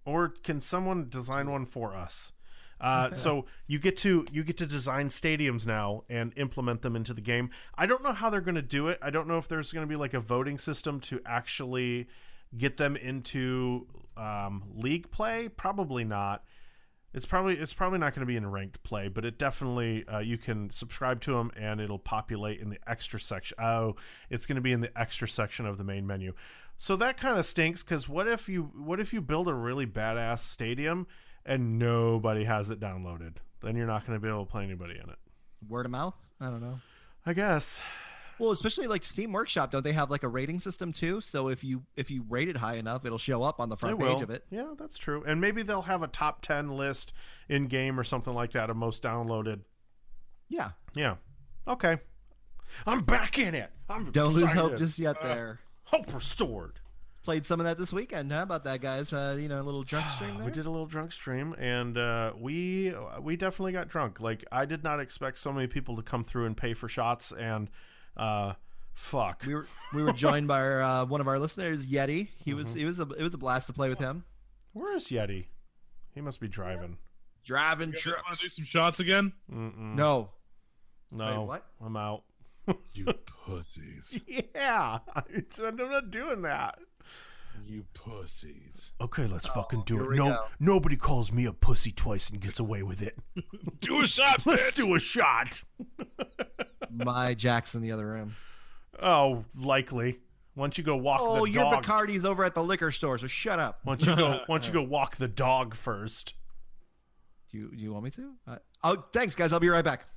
Speaker 4: Or can someone design one for us? Uh, so you get to you get to design stadiums now and implement them into the game. I don't know how they're going to do it. I don't know if there's going to be like a voting system to actually get them into um, league play. Probably not. It's probably it's probably not going to be in ranked play, but it definitely uh, you can subscribe to them and it'll populate in the extra section. Oh, it's going to be in the extra section of the main menu. So that kind of stinks because what if you what if you build a really badass stadium and nobody has it downloaded? Then you're not going to be able to play anybody in it.
Speaker 6: Word of mouth? I don't know.
Speaker 4: I guess.
Speaker 6: Well, especially like Steam Workshop, don't they have like a rating system too? So if you if you rate it high enough, it'll show up on the front
Speaker 4: They
Speaker 6: page
Speaker 4: will.
Speaker 6: of it.
Speaker 4: Yeah, that's true. And maybe they'll have a top ten list in game or something like that of most downloaded.
Speaker 6: Yeah.
Speaker 4: Yeah. Okay. I'm back in it. I'm
Speaker 6: Don't lose hope
Speaker 4: excited.
Speaker 6: just yet there.
Speaker 4: Hope restored.
Speaker 6: Played some of that this weekend. How about that, guys? Uh, you know, a little drunk stream there.
Speaker 4: We did a little drunk stream, and uh, we we definitely got drunk. Like, I did not expect so many people to come through and pay for shots, and uh, fuck.
Speaker 6: We were we were joined by our, uh, one of our listeners, Yeti. He was it was a it was a blast to play with him.
Speaker 4: Where is Yeti? He must be driving.
Speaker 6: Driving
Speaker 5: You guys want to do
Speaker 6: trucks.
Speaker 5: some shots again?
Speaker 4: Mm-mm.
Speaker 6: No.
Speaker 4: No,
Speaker 6: Wait, what?
Speaker 4: I'm out.
Speaker 5: You pussies.
Speaker 4: Yeah, I'm not doing that.
Speaker 5: You pussies.
Speaker 4: Okay, let's fucking do
Speaker 6: here
Speaker 4: it.
Speaker 6: we
Speaker 4: No,
Speaker 6: go.
Speaker 4: nobody calls me a pussy twice and gets away with it.
Speaker 5: Do a shot,
Speaker 4: Let's
Speaker 5: bitch.
Speaker 4: do a shot.
Speaker 6: My Jack's in the other room.
Speaker 4: Oh, likely. Once you go walk
Speaker 6: Oh,
Speaker 4: the
Speaker 6: your
Speaker 4: dog.
Speaker 6: Bacardi's over at the liquor store, so shut up.
Speaker 4: Once you go, once you go walk the dog first.
Speaker 6: Do you do you want me to? Uh, oh, thanks, guys. I'll be right back.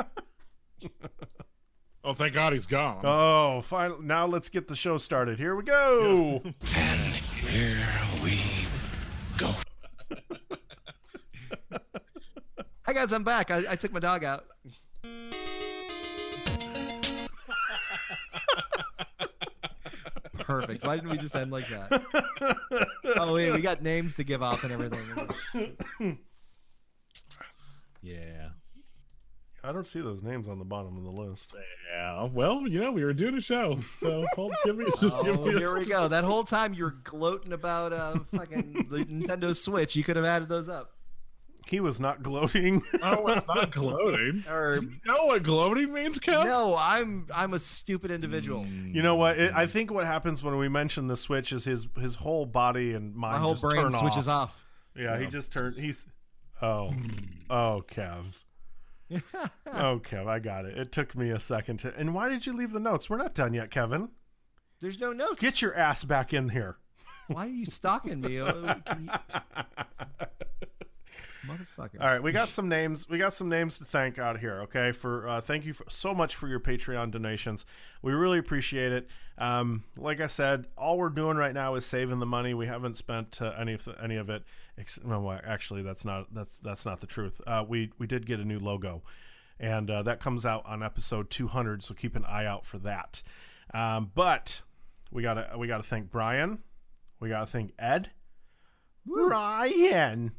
Speaker 5: Oh, thank God he's gone.
Speaker 4: Oh, fine. Now let's get the show started. Here we go.
Speaker 3: Here we go.
Speaker 6: Hi, guys. I'm back. I, I took my dog out. Perfect. Why didn't we just end like that? Oh, wait. We got names to give off and everything.
Speaker 5: Yeah.
Speaker 4: I don't see those names on the bottom of the list.
Speaker 5: Yeah. Well, you know, we were doing a show, so hold, give me just give
Speaker 6: Oh,
Speaker 5: me.
Speaker 6: here we go. That whole time you were gloating about uh, fucking the Nintendo Switch. You could have added those up.
Speaker 4: He was not gloating.
Speaker 5: I was not gloating.
Speaker 6: Or
Speaker 5: Do you know what gloating means, Kev?
Speaker 6: no, I'm I'm a stupid individual.
Speaker 4: You know what? It, I think what happens when we mention the Switch is his his whole body and mind
Speaker 6: My whole
Speaker 4: just
Speaker 6: brain
Speaker 4: turn
Speaker 6: switches
Speaker 4: off.
Speaker 6: off.
Speaker 4: Yeah, he just turned. He's. Oh, oh, Kev. Oh, Kev, I got it. It took me a second to. And why did you leave the notes? We're not done yet, Kevin.
Speaker 6: There's no notes.
Speaker 4: Get your ass back in here.
Speaker 6: Why are you stalking me? Uh, can you- Motherfucker.
Speaker 4: All right, we got some names. We got some names to thank out here. Okay, for uh, thank you for, so much for your Patreon donations. We really appreciate it. Um, like I said, all we're doing right now is saving the money. We haven't spent uh, any of the, any of it. Ex- well, actually, that's not that's that's not the truth. Uh, we we did get a new logo, and uh, that comes out on episode two hundred. So keep an eye out for that. Um, but we gotta we gotta thank Brian. We gotta thank Ed. Ryan.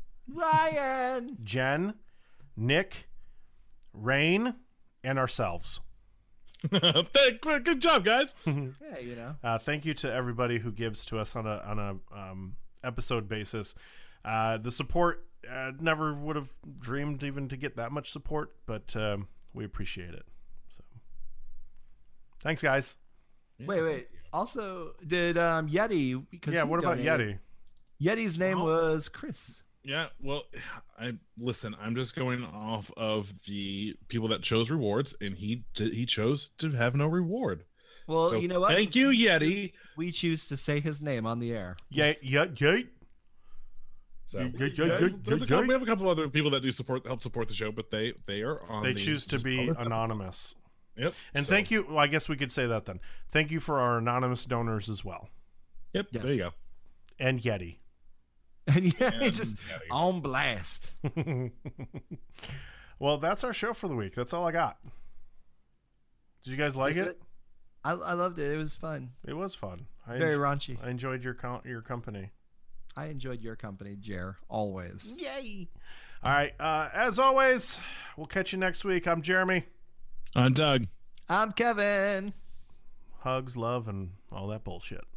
Speaker 6: Ryan.
Speaker 4: Jen, Nick, Rain, and ourselves.
Speaker 5: Thank, good job, guys.
Speaker 6: Yeah, you know.
Speaker 4: Uh, thank you to everybody who gives to us on a on a um, episode basis. Uh, the support uh, never would have dreamed even to get that much support, but um, we appreciate it. So, thanks, guys.
Speaker 6: Wait, wait. Also, did um, Yeti? Because
Speaker 4: Yeah,
Speaker 6: he
Speaker 4: what about
Speaker 6: donated-
Speaker 4: Yeti?
Speaker 6: Yeti's name
Speaker 5: Oh.
Speaker 6: was Chris.
Speaker 5: Yeah, well, I listen. I'm just going off of the people that chose rewards, and he he chose to have no reward.
Speaker 6: Well,
Speaker 5: So
Speaker 6: you know what?
Speaker 5: Thank you, Yeti.
Speaker 6: We choose to say his name on the air.
Speaker 4: Yeah, yeah, yeah.
Speaker 5: So
Speaker 4: Yeah, yeah,
Speaker 5: guys,
Speaker 4: yeah,
Speaker 5: there's a
Speaker 4: yeah,
Speaker 5: couple,
Speaker 4: yeah.
Speaker 5: we have a couple other people that do support help support the show, but they they are on.
Speaker 4: They
Speaker 5: the-
Speaker 4: choose to
Speaker 5: just
Speaker 4: be
Speaker 5: bonus
Speaker 4: anonymous.
Speaker 5: episodes. Yep.
Speaker 4: And
Speaker 5: so-
Speaker 4: thank you. Well, I guess we could say that then. Thank you for our anonymous donors as well.
Speaker 5: Yep.
Speaker 6: Yes.
Speaker 5: There you go.
Speaker 4: And Yeti.
Speaker 6: And yeah,
Speaker 5: And
Speaker 6: it's just
Speaker 5: Yeti.
Speaker 6: on blast.
Speaker 4: Well, that's our show for the week. That's all I got. Did you guys like
Speaker 6: That's
Speaker 4: it?
Speaker 6: it? I, I loved it. It was fun.
Speaker 4: It was fun. I
Speaker 6: Very
Speaker 4: enj-
Speaker 6: raunchy.
Speaker 4: I enjoyed your com- your company.
Speaker 6: I enjoyed your company, Jer. Always.
Speaker 4: Yay! All right. Uh, as always, we'll catch you next week. I'm Jeremy.
Speaker 5: I'm Doug.
Speaker 6: I'm Kevin.
Speaker 4: Hugs, love, and all that bullshit.